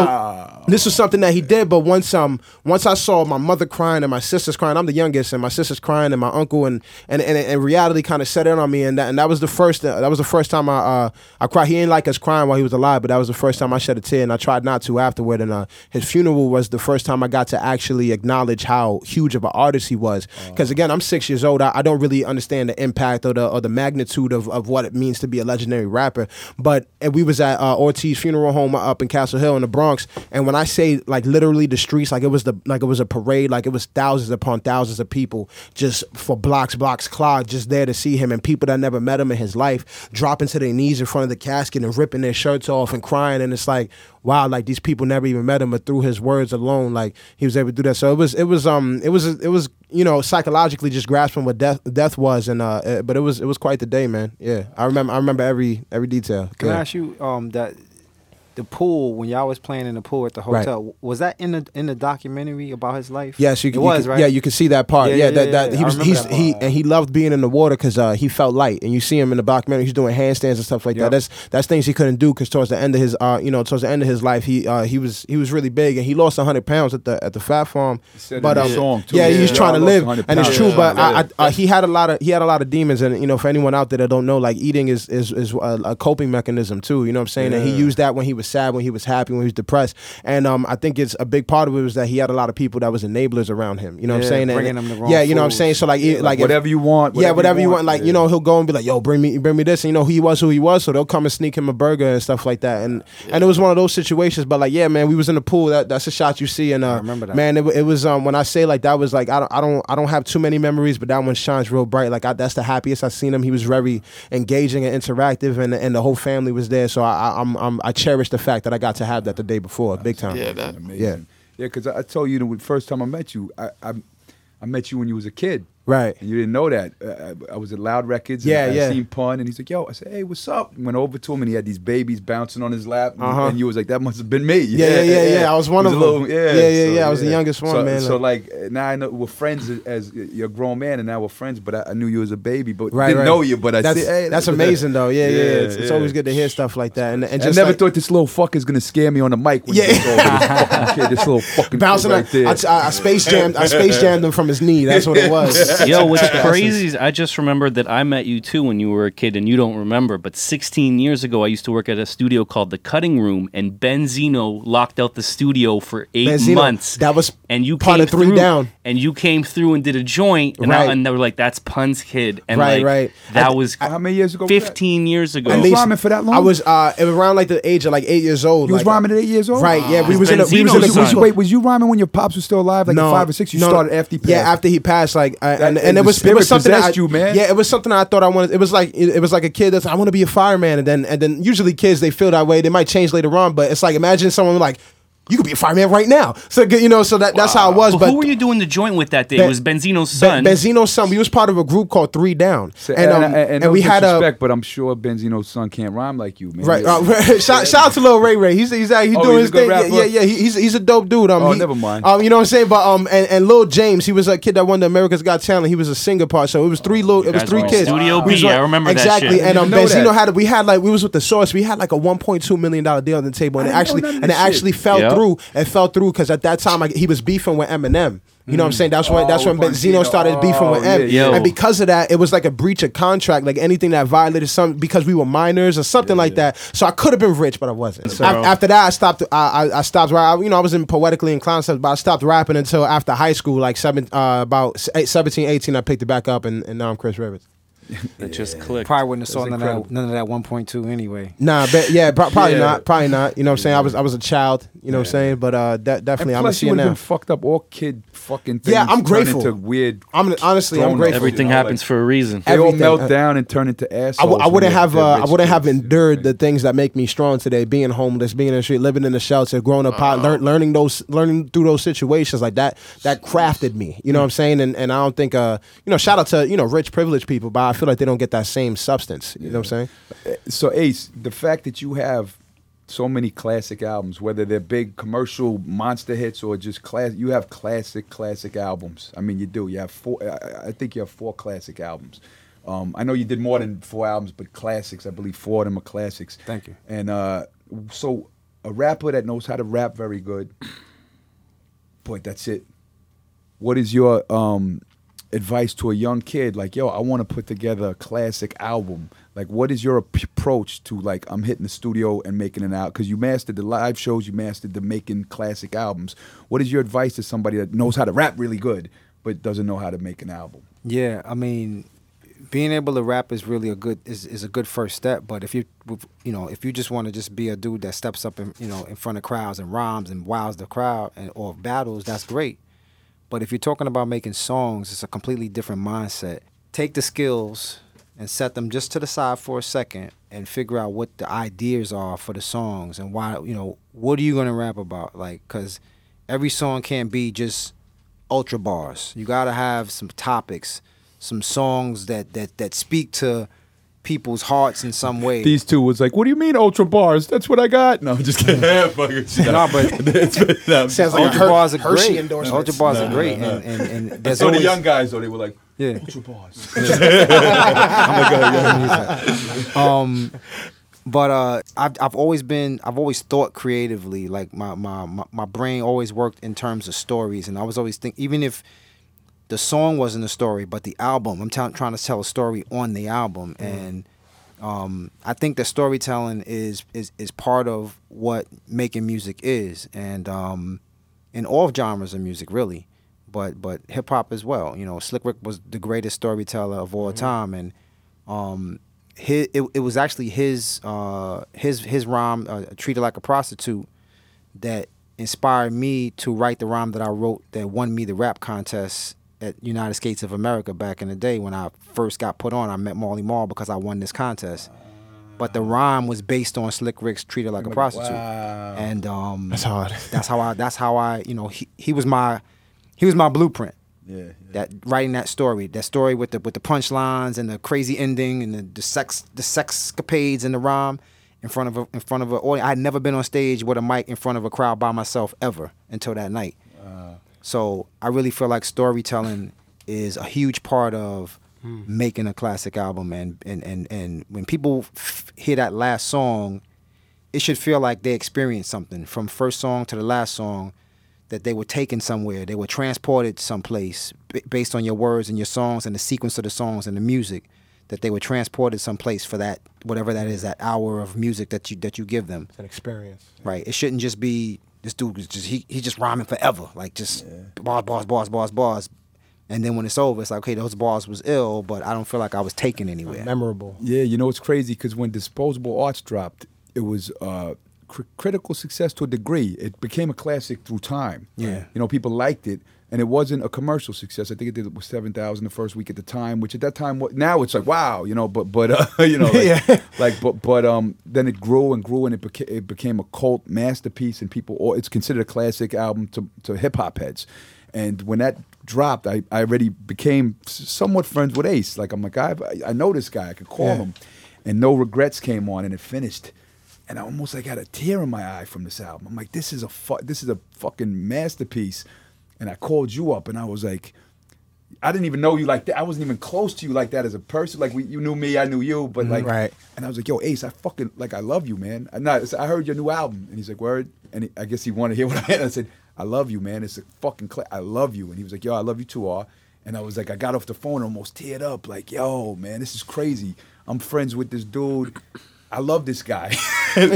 so this was something that he did. But once I saw my mother crying and my sisters crying, I'm the youngest, and my sisters crying and my uncle and reality kind of set in on me, and that was the first time I cried. He didn't like us crying while he was alive, but that was the first time I shed a tear, and I tried not to afterward. And his funeral was the first time I got to actually acknowledge how huge of an artist he was. Because again, I'm 6 years old. I don't really understand the impact or the magnitude of what it means to be a legendary rapper. But we was at Ortiz Funeral Home up in Castle Hill in the Bronx, and when I say like literally the streets, like it was a parade, like it was thousands upon thousands of people just for blocks clogged, just there to see him, and people that never met him in his life dropping to their knees in front of the casket and ripping their shirts off and crying. And it's like, wow, like these people never even met him, but through his words alone, like he was able to do that. So it was psychologically just grasping what death was, and but it was quite the day, man. Yeah, I remember every detail. Can I ask you that the pool, when y'all was playing in the pool at the hotel, right, was that in the documentary about his life? Yes, right? Yeah, you can see that part. Yeah, he loved being in the water because he felt light, and you see him in the documentary. He's doing handstands and stuff like that. That's things he couldn't do because towards the end of his life, he was really big, and he lost 100 pounds at the Fat Farm. But song too. Yeah, he was trying to live, and it's true. But he had a lot of demons, and for anyone out there that don't know, like eating is a coping mechanism too. You know what I'm saying? And he used that when he was sad, when he was happy, when he was depressed. And I think it's a big part of it was that he had a lot of people that was enablers around him. You know what I'm saying? Bringing him the wrong you know what I'm saying? So like whatever you want. Whatever you want. Like, he'll go and be like, "Yo, bring me this." And he was who he was, so they'll come and sneak him a burger and stuff like that. And it was one of those situations. But like, yeah, man, we was in the pool. That's a shot you see. And I remember that. Man, it was when I say like that was like I don't have too many memories, but that one shines real bright. Like that's the happiest I've seen him. He was very engaging and interactive, and the whole family was there. So I cherish the fact that I got to have that the day before, big time. Yeah, that amazing. Yeah, because I told you the first time I met you, I met you when you was a kid. Right. And you didn't know that. I was at Loud Records. And I seen Pun, and he's like, "Yo," I said, "Hey, what's up?" Went over to him, and he had these babies bouncing on his lap, and you was like, "That must have been me." Yeah. I was one of them. Little, I was the youngest one, man. So like now I know we're friends as you're a grown man, and now we're friends. But I knew you as a baby, but didn't know you. But I said, "Hey, that's amazing, though." Yeah. It's always good to hear stuff like that. And just I never thought this little fucker's gonna scare me on the mic. When this little fucking bouncing right there. I space jammed him from his knee. That's what it was. Yo, what's crazy is I just remembered that I met you too when you were a kid and you don't remember. But 16 years ago, I used to work at a studio called The Cutting Room, and Benzino locked out the studio for 8 months. That was and you part came of Three through, Down. And you came through and did a joint, and, and they were like, "That's Pun's kid." And right. That was how many years ago? 15 years ago. You was rhyming for that long? I was it was around like the age of like 8 years old. You was rhyming at 8 years old? Right, yeah. We was in Benzino's a son. Wait, was you rhyming when your pops was still alive? Like at 5 or 6? You started after he passed? Yeah, after he passed. Like, and the it was something possessed you, man. Yeah, it was something I thought I wanted. It was like a kid that's I want to be a fireman, and then usually kids they feel that way. They might change later on, but it's like imagine someone like, you could be a fireman right now. So that's how it was. Well, but who were you doing the joint with that day? It was Benzino's son. Benzino's son. We was part of a group called Three Down, and we had but I'm sure Benzino's son can't rhyme like you, man. Right. Shout out to Lil Ray Ray. He's doing his thing. Yeah. He's a dope dude. Never mind. You know what I'm saying? But and Lil James, he was a kid that won the America's Got Talent. He was a singer part. So it was three kids. Studio B. I remember exactly. that shit. And Benzino we was with the Source. We had like a $1.2 million deal on the table, and it actually fell through. It fell through because at that time he was beefing with Eminem. You know what I'm saying? That's when Benzino started beefing with M. And because of that, it was like a breach of contract, like anything that violated something because we were minors or something like that. So I could have been rich, but I wasn't. So after that, I stopped. I stopped. I was in poetically inclined stuff, but I stopped rapping until after high school, like about 17, 18. I picked it back up, and now I'm Chris Rivers. It just clicked. Probably wouldn't have saw none of that 1.2 anyway. Nah, probably not. Probably not. You know what I'm saying? I was a child. You know what I'm saying? But definitely, I'm a you would now. have been fucked up all kid fucking things. Yeah, I'm grateful. Into weird. Honestly, I'm grateful. Everything happens for a reason. They all melt down and turn into assholes. I wouldn't have endured the things that make me strong today. Being homeless, being in the street, living in the shelter, growing up, learning through those situations like that. That crafted me. You know what I'm saying? And I don't think shout out to rich privileged people, but I feel like they don't get that same substance. You know what I'm saying? So Ace, the fact that you have so many classic albums, whether they're big commercial monster hits or just you have classic albums. I mean, you do. You have 4. I think you have 4 classic albums. I know you did more than 4 albums, but classics. I believe 4 of them are classics. Thank you. And so a rapper that knows how to rap very good. Boy, that's it. What is your advice to a young kid? Like, yo, I want to put together a classic album. Like, what is your approach to, like, I'm hitting the studio and making an album? Because you mastered the live shows, you mastered the making classic albums. What is your advice to somebody that knows how to rap really good but doesn't know how to make an album? Yeah, I mean, being able to rap is really a good first step. But if you just want to just be a dude that steps up in front of crowds and rhymes and wows the crowd or battles, that's great. But if you're talking about making songs, it's a completely different mindset. Take the skills and set them just to the side for a second and figure out what the ideas are for the songs and why, what are you going to rap about? Like, because every song can't be just ultra bars. You got to have some topics, some songs that speak to people's hearts in some way. These two was like, what do you mean ultra bars? That's what I got. No, I'm just kidding. No, but sounds like ultra bars are Hershey great. endorsement. Ultra bars are great. And there's so always, the young guys, though, they were like, yeah. ultra bars. But I've always thought creatively. Like my brain always worked in terms of stories, and I was always think even if the song wasn't a story, but the album, I'm trying to tell a story on the album, and I think that storytelling is part of what making music is, and in all genres of music really, but hip hop as well. Slick Rick was the greatest storyteller of all time, and it was actually his rhyme, "Treated Like a Prostitute," that inspired me to write the rhyme that I wrote that won me the rap contest at United States of America back in the day when I first got put on. I met Marley Marl because I won this contest. But the rhyme was based on Slick Rick's "Treated Like a Prostitute." Wow. And That's hard. That's how I he was my blueprint. Yeah. That writing that story with the punchlines and the crazy ending and the sexcapades in the rhyme in front of an audience. I had never been on stage with a mic in front of a crowd by myself ever until that night. So I really feel like storytelling is a huge part of making a classic album, and when people hear that last song, it should feel like they experienced something from first song to the last song, that they were taken somewhere, they were transported someplace based on your words and your songs and the sequence of the songs and the music, that they were transported someplace for that, whatever that is, that hour of music that you give them. It's an experience. Right. It shouldn't just be this dude is just he just rhyming forever, like just bars. And then when it's over, it's like, okay, those bars was ill, but I don't feel like I was taken anywhere. Memorable. Yeah, you know it's crazy because when Disposable Arts dropped, it was critical success to a degree. It became a classic through time. Yeah. You know, people liked it, and it wasn't a commercial success. I think it did with 7,000 the first week at the time, which at that time, now it's like, wow, you know, but you know, then it grew and grew, and it became a cult masterpiece, and it's considered a classic album to hip hop heads. And when that dropped, I already became somewhat friends with Ace. Like, I'm like, I know this guy, I could call him. And No Regrets came on, and it finished. And I almost like had a tear in my eye from this album. I'm like, this is a fucking masterpiece. And I called you up, and I was like, I didn't even know you like that. I wasn't even close to you like that as a person. Like, you knew me, I knew you, but like, right. And I was like, yo, Ace, I fucking, like, I love you, man. I heard your new album. And he's like, word? And I guess he wanted to hear what I had. I said, I love you, man. It's a fucking, I love you. And he was like, yo, I love you too, R. And I was like, I got off the phone and almost teared up. Like, yo, man, this is crazy. I'm friends with this dude. I love this guy. and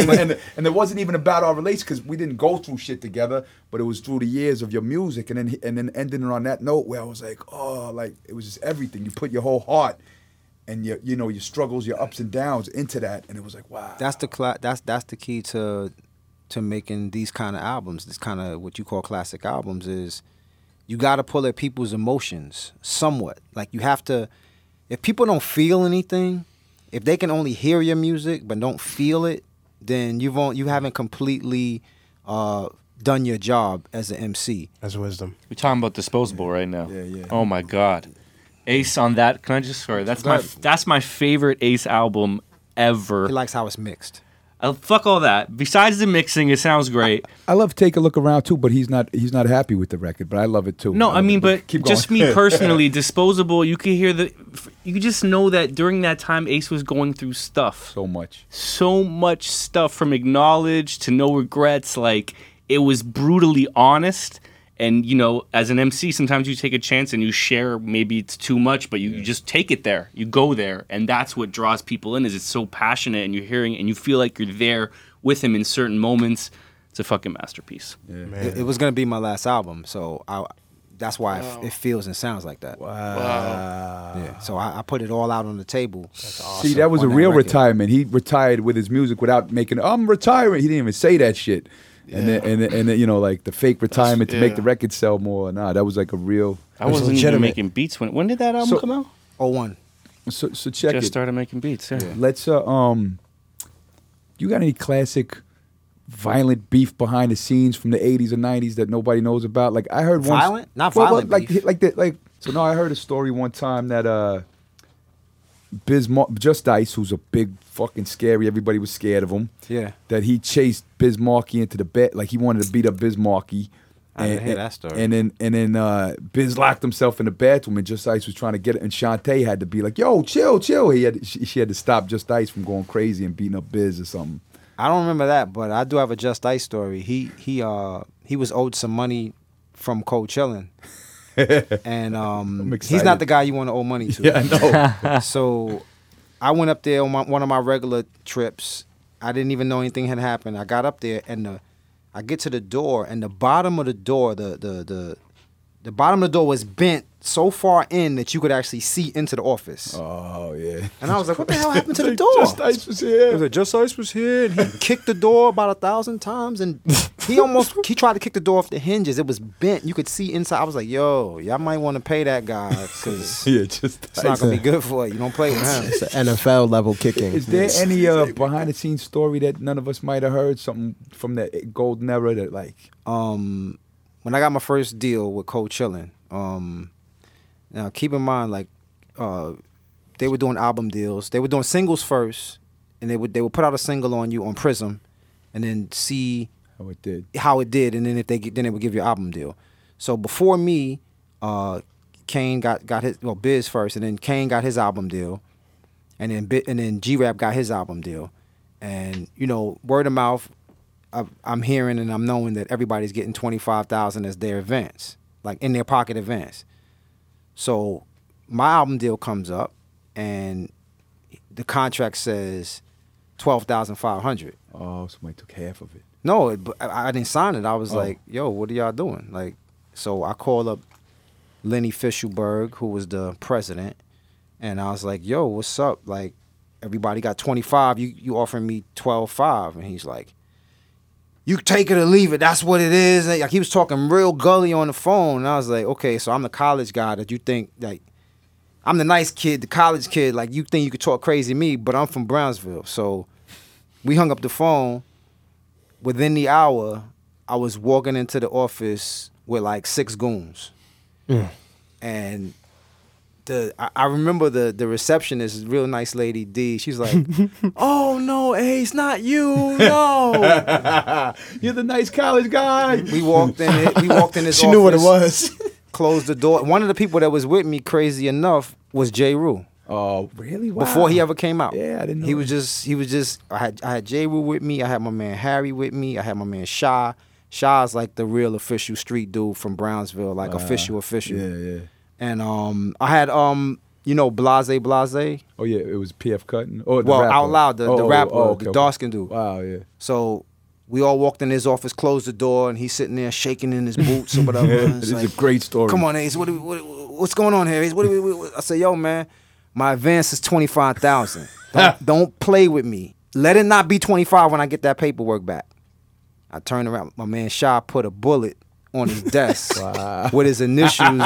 it wasn't even about our relationship because we didn't go through shit together, but it was through the years of your music, and then ending it on that note where I was like, oh, like it was just everything. You put your whole heart and your struggles, your ups and downs into that, and it was like, wow. That's the key to making these kind of albums, this kind of what you call classic albums, is you got to pull at people's emotions somewhat. Like, you have to, if people don't feel anything, if they can only hear your music but don't feel it, then you haven't completely done your job as an MC. That's wisdom. We're talking about Disposable right now. Yeah. Oh my God, Ace on that. Can I just sorry? That's my favorite Ace album ever. He likes how it's mixed. Fuck all that. Besides the mixing, it sounds great. I love Take a Look Around too, but he's not happy with the record, but I love it too. No, I mean, but keep just going. me personally, Disposable, you could hear you just know that during that time, Ace was going through stuff. So much stuff, from Acknowledge to No Regrets. Like, it was brutally honest. And, you know, as an MC, sometimes you take a chance and you share, maybe it's too much, but you just take it there. You go there. And that's what draws people in, is it's so passionate, and you're hearing and you feel like you're there with him in certain moments. It's a fucking masterpiece. Yeah. It was going to be my last album, so that's why it feels and sounds like that. Wow. Yeah. So I put it all out on the table. That's awesome. See, that was a On that real record. retirement. He retired with his music without making, I'm retiring. He didn't even say that shit. And then you know, like the fake retirement to make the record sell more. Nah, that was like a real. I wasn't even making beats when did that album come out? 01. So check Just it. started making beats. Yeah. Let's you got any classic violent beef behind the scenes from the 80s or 90s that nobody knows about? Like, I heard Violent? Not violent beef. So I heard a story one time that Just Ice, who's a big fucking scary, everybody was scared of him. Yeah. That he chased Biz Markie into the bed, like he wanted to beat up Biz Markie. I didn't hear that story. And then Biz locked himself in the bathroom, and Just Ice was trying to get it, and Shantae had to be like, "Yo, chill." She had to stop Just Ice from going crazy and beating up Biz or something. I don't remember that, but I do have a Just Ice story. He was owed some money from Cold Chillin'. And he's not the guy you want to owe money to. Yeah, I know. So I went up there on one of my regular trips. I didn't even know anything had happened. I got up there, and I get to the door, and the bottom of the door, the bottom of the door was bent so far in that you could actually see into the office. Oh yeah. And I was like, what the hell happened to the door? Just Ice was here. He was like, Just Ice was here. And he kicked the door about 1,000 times, and he tried to kick the door off the hinges. It was bent. You could see inside. I was like, yo, y'all might want to pay that guy, because Yeah, Just it's not gonna be good for you. You don't play with him. It's an NFL level kicking. Is there any behind the scenes story that none of us might have heard? Something from that golden era that like. when I got my first deal with Cold Chillin', now keep in mind, like, they were doing album deals. They were doing singles first, and they would put out a single on you on Prism, and then see how it did, and then then they would give you an album deal. So before me, Kane got his Biz first, and then Kane got his album deal, and then G-Rap got his album deal, and word of mouth, I'm hearing and I'm knowing that everybody's getting $25,000 as their advance, like in their pocket advance. So my album deal comes up, and the contract says $12,500. Oh, somebody took half of it. No, I didn't sign it. I was like, yo, what are y'all doing? Like, so I called up Lenny Fishelberg, who was the president, and I was like, yo, what's up? Like, everybody got 25. You offering me 12.5, and he's like, you take it or leave it. That's what it is. Like, he was talking real gully on the phone, and I was like, okay, so I'm the college guy that you think, like, I'm the nice kid, the college kid. Like, you think you could talk crazy to me, but I'm from Brownsville. So we hung up the phone. Within the hour, I was walking into the office with like 6 goons. And I remember the receptionist, real nice lady, D. She's like, "Oh no, Ace, not you, no. You're the nice college guy." We walked in this She office, knew what it was. closed the door. One of the people that was with me, crazy enough, was J. Rue. Oh, really? Wow. Before he ever came out. Yeah, I didn't know. He was just. I had J. Rue with me. I had my man Harry with me. I had my man Sha. Sha's like the real official street dude from Brownsville, like official. Yeah. And I had Blase. Oh yeah, it was PF Cutting. Oh, Well, Out Loud, the rapper, the dark skin dude. Wow, yeah. So we all walked in his office, closed the door, and he's sitting there shaking in his boots or whatever. This is a great story. Come on, Ace. What's going on here, Ace? I said, yo, man, my advance is $25,000. Don't play with me. Let it not be 25 when I get that paperwork back. I turned around. My man Shaw put a bullet on his desk with his initials.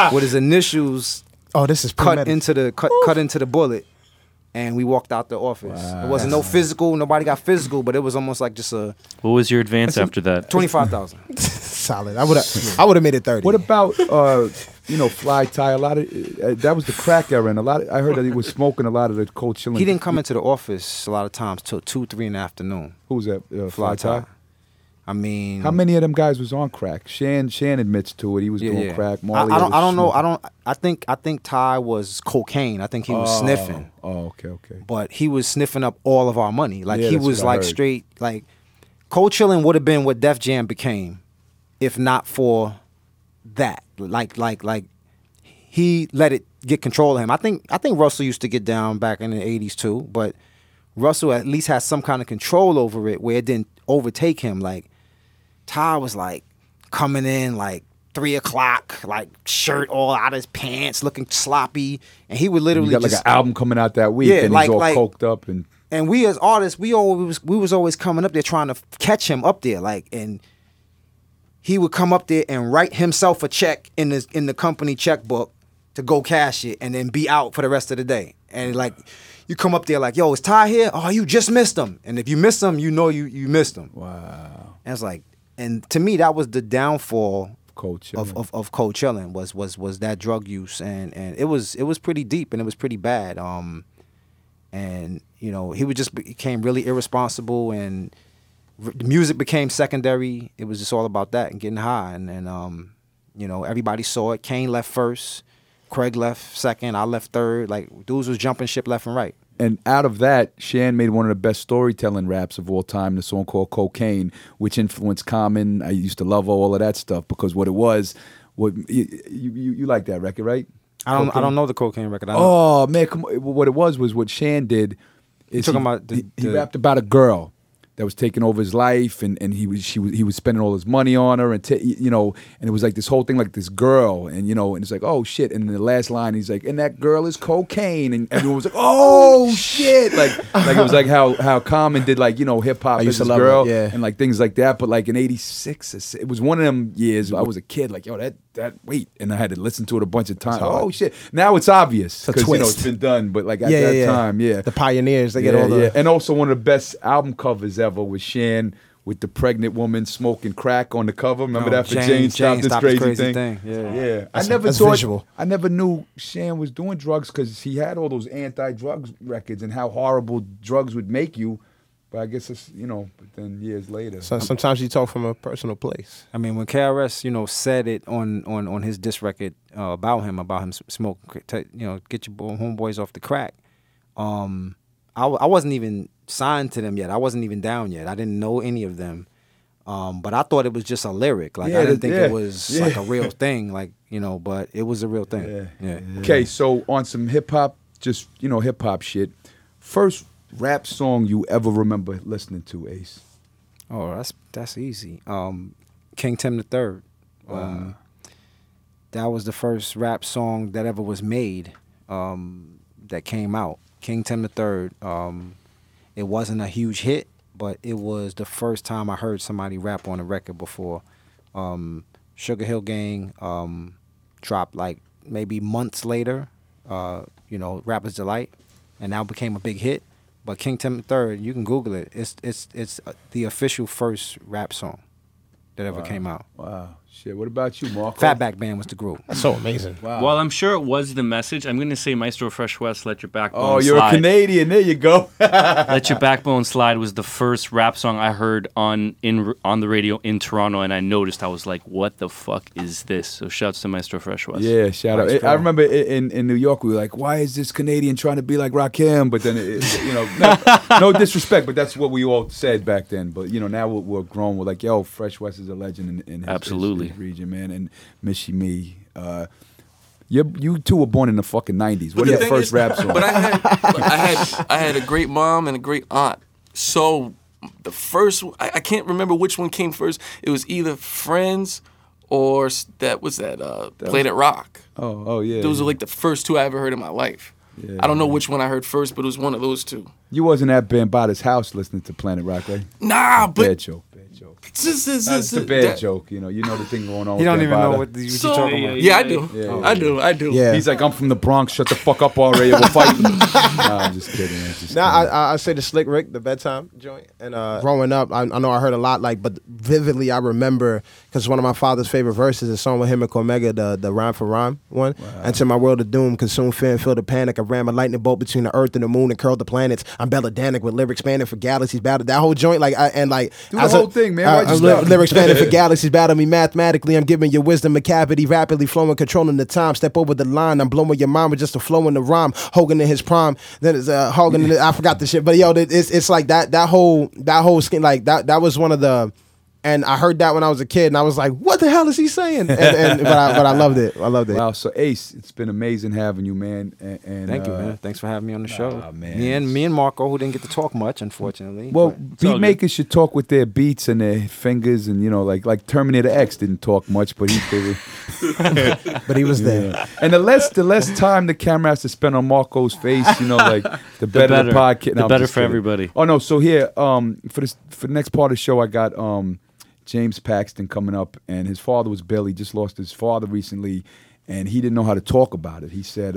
Oh, this is cut into the bullet, and we walked out the office. Wow. It wasn't no physical. Nobody got physical, but it was almost like just a. What was your advance after that? $25,000. Solid. I would have made it 30. What about Fly Ty? A lot of that was the crack era, and I heard that he was smoking a lot of the Cold Chillin'. He didn't come into the office a lot of times till 2-3 in the afternoon. Who was that? Fly Ty. I mean, how many of them guys was on crack? Shan admits to it. He was doing crack. Marley I don't know. I think Ty was cocaine. I think he was sniffing. Oh, okay. But he was sniffing up all of our money. Like he was like straight. Like Cold Chillin' would have been what Def Jam became, if not for that. Like he let it get control of him. I think Russell used to get down back in the 80s too, but Russell at least had some kind of control over it where it didn't overtake him. Like Ty was like coming in like 3 o'clock, like shirt all out of his pants, looking sloppy, and he would literally got like an album coming out that week, and he's all coked up, and we as artists, we was always coming up there trying to catch him up there, like, and he would come up there and write himself a check in the company checkbook to go cash it, and then be out for the rest of the day, and like. You come up there like, yo, is Ty here? Oh, you just missed him. And if you missed him, you know you missed him. Wow. And it's like, and to me, that was the downfall of Cold Chillin' was that drug use, and it was pretty deep and it was pretty bad. And he became really irresponsible, and the music became secondary. It was just all about that and getting high, and everybody saw it. Kane left first. Craig left second, I left third. Like, dudes was jumping ship left and right. And out of that, Shan made one of the best storytelling raps of all time, the song called Cocaine, which influenced Common. I used to love all of that stuff because what it was, you like that record, right? I don't know the Cocaine record. Oh man, come on. What it was what Shan did is he rapped about a girl that was taking over his life, and he was spending all his money on her, and and it was like this whole thing, like this girl, and and it's like, oh shit, and in the last line he's like, and that girl is cocaine, and everyone was like, oh shit, like it was like how Common did, like hip hop as a girl, and like things like that. But like in '86, it was one of them years I was a kid, like, yo, that wait, and I had to listen to it a bunch of times. Oh shit, now it's obvious because it's been done, but like at that time, the pioneers, they get all the and also one of the best album covers ever was Shan with the pregnant woman smoking crack on the cover. Remember No, that for Jane Stopped This Crazy Thing? Yeah. I never knew Shan was doing drugs because he had all those anti-drugs records and how horrible drugs would make you. But I guess it's, but then years later. So sometimes you talk from a personal place. I mean, when KRS, said it on his diss record about him smoking, get your homeboys off the crack. I wasn't even signed to them yet. I wasn't even down yet. I didn't know any of them. But I thought it was just a lyric. Like, I didn't think it was like a real thing. Like, but it was a real thing. Yeah. Okay, so on some hip hop, just hip hop shit. First rap song you ever remember listening to, Ace? Oh, that's easy. King Tim III. That was the first rap song that ever was made that came out. King Tim III. It wasn't a huge hit, but it was the first time I heard somebody rap on a record before. Sugar Hill Gang dropped like maybe months later, Rapper's Delight, and now became a big hit. But King Tim III, you can Google it. It's the official first rap song that ever came out. Wow. Shit. What about you, Marco? Fatback Band was the group. That's so amazing. Wow. Well, I'm sure it was the message. I'm going to say Maestro Fresh West, Let Your Backbone Slide. Oh, you're a Canadian. There you go. Let Your Backbone Slide was the first rap song I heard on the radio in Toronto, and I noticed, I was like, what the fuck is this? So shouts to Maestro Fresh West. Yeah, shout out. I remember in New York, we were like, why is this Canadian trying to be like Rakim? But then, no disrespect, but that's what we all said back then. But, now we're grown. We're like, yo, Fresh West is a legend in his region, man. And Missy Me. You two were born in the fucking 90s. What are your first rap songs? But I had a great mom and a great aunt. So the first, I can't remember which one came first. It was either Friends or Planet Rock. Oh yeah. Those were like the first two I ever heard in my life. Yeah, I don't know which one I heard first, but it was one of those two. You wasn't at Bambaata's house listening to Planet Rock, right? Nah, but bad joke. It's a bad joke. You know the thing going on. You don't even know what you're talking about. Yeah, I do. I do. Yeah. He's like, I'm from the Bronx. Shut the fuck up already. We're fighting. Nah, I'm just kidding. I say the Slick Rick, the bedtime joint. And growing up, I know I heard a lot, but vividly I remember, because one of my father's favorite verses is a song with him and Cormega, the Rhyme for Rhyme one. Wow. Enter my world of doom, consume fear and feel the panic. I ran my lightning bolt between the earth and the moon and curled the planets. I'm belladanic with lyrics spanning for galaxies battle. That whole joint, do the whole thing, man. Lyrics spanning for galaxies battle me mathematically. I'm giving your wisdom a cavity, rapidly flowing, controlling the time. Step over the line. I'm blowing your mind with just a flow in the rhyme. Hogan in his prime. Then it's Hogan. I forgot the shit, but yo, it's like that whole skin, like that was one of the. And I heard that when I was a kid, and I was like, "What the hell is he saying?" But I loved it. Wow. So Ace, it's been amazing having you, man. And thank you, man. Thanks for having me on the show. Man. Me and Marco, who didn't get to talk much, unfortunately. Well, beat makers should talk with their beats and their fingers, and like Terminator X didn't talk much, but but he was there. Yeah. And the less time the camera has to spend on Marco's face, the better the podcast. The better for everybody. Oh no. So here, for the next part of the show, I got James Paxton coming up, and his father was Bill. He just lost his father recently, and he didn't know how to talk about it. He said,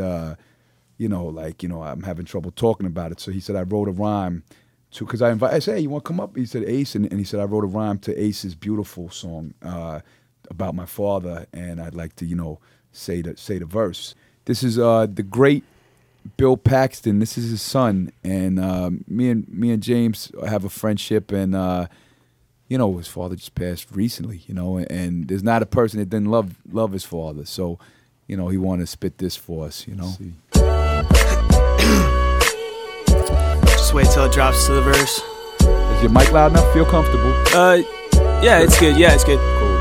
I'm having trouble talking about it. So he said, I wrote a rhyme because I said, hey, you want to come up? He said, Ace, and he said, I wrote a rhyme to Ace's Beautiful song about my father, and I'd like to, say the verse. This is the great Bill Paxton. This is his son, and me and James have a friendship, and his father just passed recently, and there's not a person that didn't love his father. So, he wanted to spit this for us, Just wait till it drops to the verse. Is your mic loud enough? Feel comfortable? Yeah, it's good. Yeah, it's good. Cool.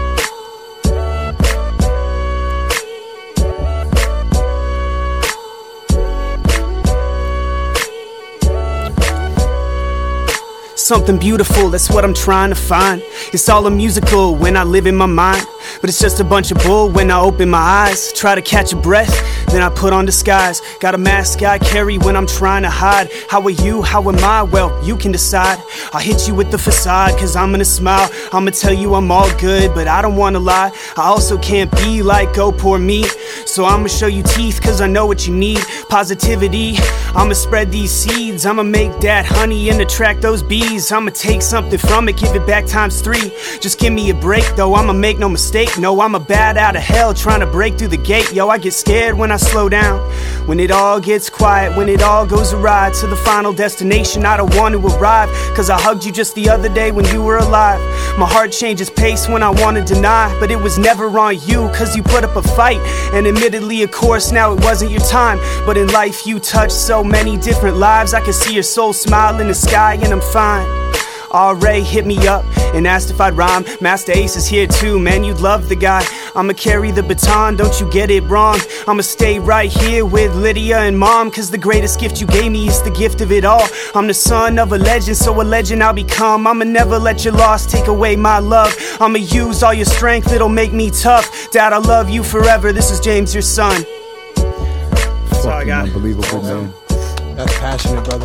Something beautiful, that's what I'm trying to find. It's all a musical when I live in my mind, but it's just a bunch of bull when I open my eyes. Try to catch a breath, then I put on disguise. Got a mask I carry when I'm trying to hide. How are you? How am I? Well, you can decide. I'll hit you with the facade, cause I'm gonna smile. I'ma tell you I'm all good, but I don't wanna lie. I also can't be like, oh, poor me. So I'ma show you teeth, cause I know what you need. positivity. I'ma spread these seeds, I'ma make that honey and attract those bees. I'ma take something from it, give it back ×3. Just give me a break though, I'ma make no mistake. No, I'm a bat out of hell trying to break through the gate. Yo, I get scared when I slow down, when it all gets quiet, when it all goes awry. To the final destination I don't want to arrive, cause I hugged you just the other day when you were alive. My heart changes pace when I want to deny, but it was never on you, cause you put up a fight. And admittedly, of course, now it wasn't your time, but in life you touched so many different lives. I can see your soul smile in the sky and I'm fine. R.A. hit me up and asked if I'd rhyme. Master Ace is here too, man, you'd love the guy. I'ma carry the baton, don't you get it wrong. I'ma stay right here with Lydia and Mom, cause the greatest gift you gave me is the gift of it all. I'm the son of a legend, so a legend I'll become. I'ma never let your loss take away my love. I'ma use all your strength, it'll make me tough. Dad, I love you forever, this is James, your son. That's all I got. Unbelievable, man. That's passionate, brother.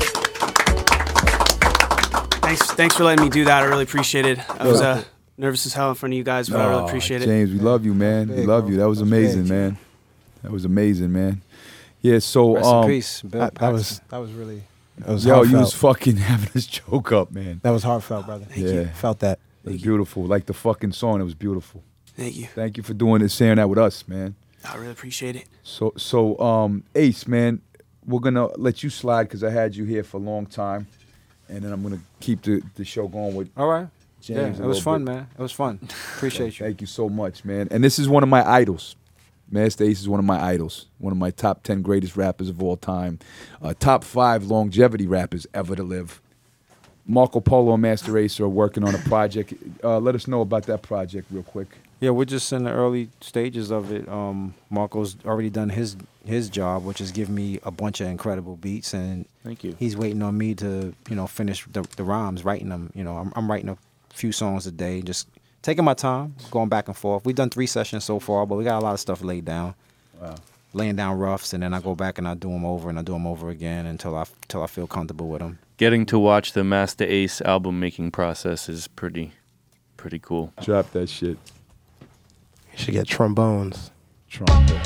Thanks for letting me do that. I really appreciate it. I was nervous as hell in front of you guys, but I really appreciate it. James, we love you, man. We love you. That was amazing, man. That was amazing, man. Yeah, so Rest in peace, Bill that was really. That was yo, heartfelt. you was fucking having us choke up, man. That was heartfelt, brother. Thank you. Felt that. It was beautiful. Like the fucking song, it was beautiful. Thank you. Thank you for doing it, sharing that with us, man. I really appreciate it. So, Ace, man, we're gonna let you slide because I had you here for a long time, and then I'm gonna keep the show going with. All right. James, yeah, it was fun, man. It was fun. Appreciate you. Thank you so much, man. And this is one of my idols. Master Ace is one of my idols. One of my top 10 greatest rappers of all time. Top 5 longevity rappers ever to live. Marco Polo and Master Ace are working on a project. Let us know about that project real quick. Yeah, we're just in the early stages of it. Marco's already done his job, which is give me a bunch of incredible beats, and Thank you. he's waiting on me to, finish the rhymes, writing them. I'm writing a few songs a day, just taking my time, going back and forth. We've done 3 sessions so far, but we got a lot of stuff laid down. Wow. Laying down roughs, and then I go back and I do them over and I do them over again until I feel comfortable with them. Getting to watch the Master Ace album making process is pretty cool. Drop that shit. You should get trombones. Trumpet.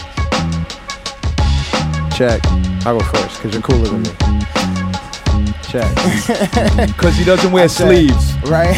Check. I'll go first because you're cooler than me. Check. Because he doesn't wear sleeves. Right?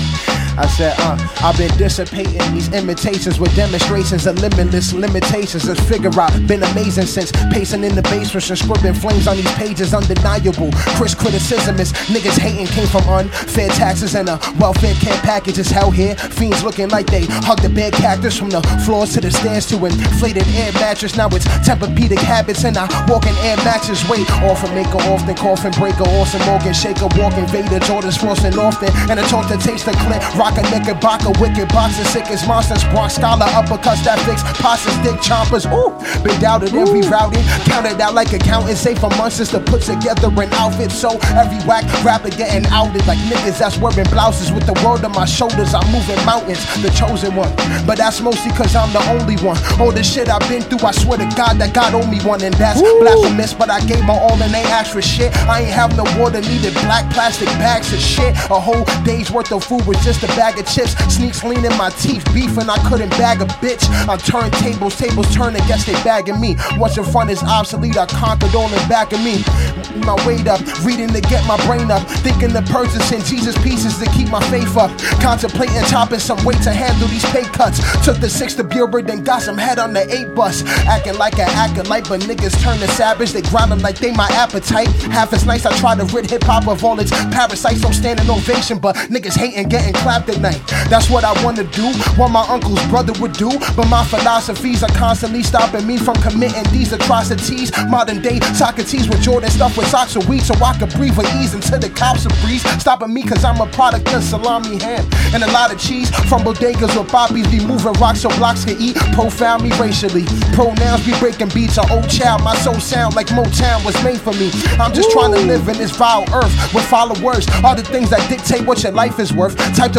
I said, I've been dissipating these imitations with demonstrations of limitless limitations. Let's figure out, been amazing since pacing in the basements and scribbling flames on these pages. Undeniable. Chris criticism is niggas hating came from unfair taxes and a welfare care package is hell here. Fiends looking like they hug the bed cactus from the floors to the stairs to inflated air mattress. Now it's Tempur-Pedic habits and I walk in air matches. Wait, often make her often, coffin breaker, Orson Morgan, shaker, walking Vader, Jordan's forcing often, and a talk that takes the clip. Rock a knickerbocker, wicked boxer, sick as monsters, Bronx scholar, uppercuts that fix, pastas, dick chompers. Ooh, been doubted and rerouted, counted out like accountants, say for months just to put together an outfit. So every whack rapper getting outed like niggas that's wearing blouses with the world on my shoulders. I'm moving mountains, the chosen one, but that's mostly cause I'm the only one. All the shit I've been through, I swear to God that God owed me one, and that's blasphemous. But I gave my all and they asked for shit. I ain't have no water, needed black plastic bags of shit. A whole day's worth of food was just a bag of chips. Sneaks lean in my teeth, beef and I couldn't bag a bitch. I turned tables turn and guess they bagging me. What's in front is obsolete, I conquered all in back of me. My weight up, reading to get my brain up, thinking the purchase in Jesus pieces to keep my faith up. Contemplating chopping some weight to handle these pay cuts. Took the 6 to Buford, then got some head on the 8 bus. Acting like an acolyte, but niggas turn to savage. They grind them like they my appetite. Half as nice, I try to rid hip-hop of all its parasites. Don't stand an ovation, but niggas hating getting clapped at night. That's what I wanna do, what my uncle's brother would do. But my philosophies are constantly stopping me from committing these atrocities. Modern day Socrates with Jordan stuff with socks of weed so I could breathe with ease until the cops will breeze. Stopping me cause I'm a product of salami ham and a lot of cheese. From bodegas with bobbies be moving rocks so blocks can eat. Profound me racially, pronouns be breaking beats. An old child, my soul sound like Motown was made for me. I'm just trying to live in this vile earth with followers. All the things that dictate what your life is worth. Type to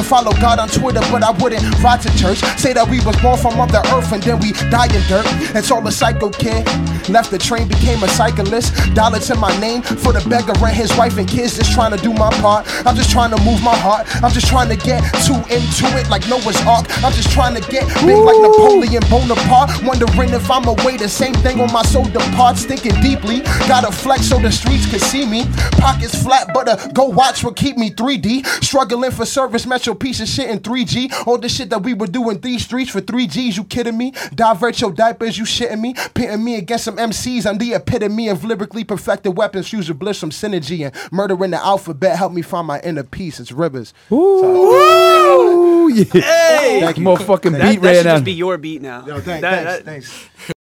Follow God on Twitter, but I wouldn't ride to church. Say that we was born from Mother Earth and then we die in dirt. It's all a psycho kid. Left the train, became a cyclist. Dollars in my name for the beggar and his wife and kids. Just trying to do my part. I'm just trying to move my heart. I'm just trying to get too into it like Noah's Ark. I'm just trying to get big like Napoleon Bonaparte. Wondering if I'm away, the same thing when my soul departs. Thinking deeply, gotta flex so the streets can see me. Pockets flat, but go watch will keep me 3D. Struggling for service, metro piece of shit in 3G. All the shit that we were doing these streets for 3Gs, you kidding me? Divert your diapers, you shitting me? Pitting me against some MCs, I'm the epitome of lyrically perfected weapons. Fuse with bliss, some synergy, and murdering the alphabet help me find my inner peace. It's Rivers. Ooh, yeah. Hey, Motherfucking that beat right should now. just be your beat now. Yo, thanks.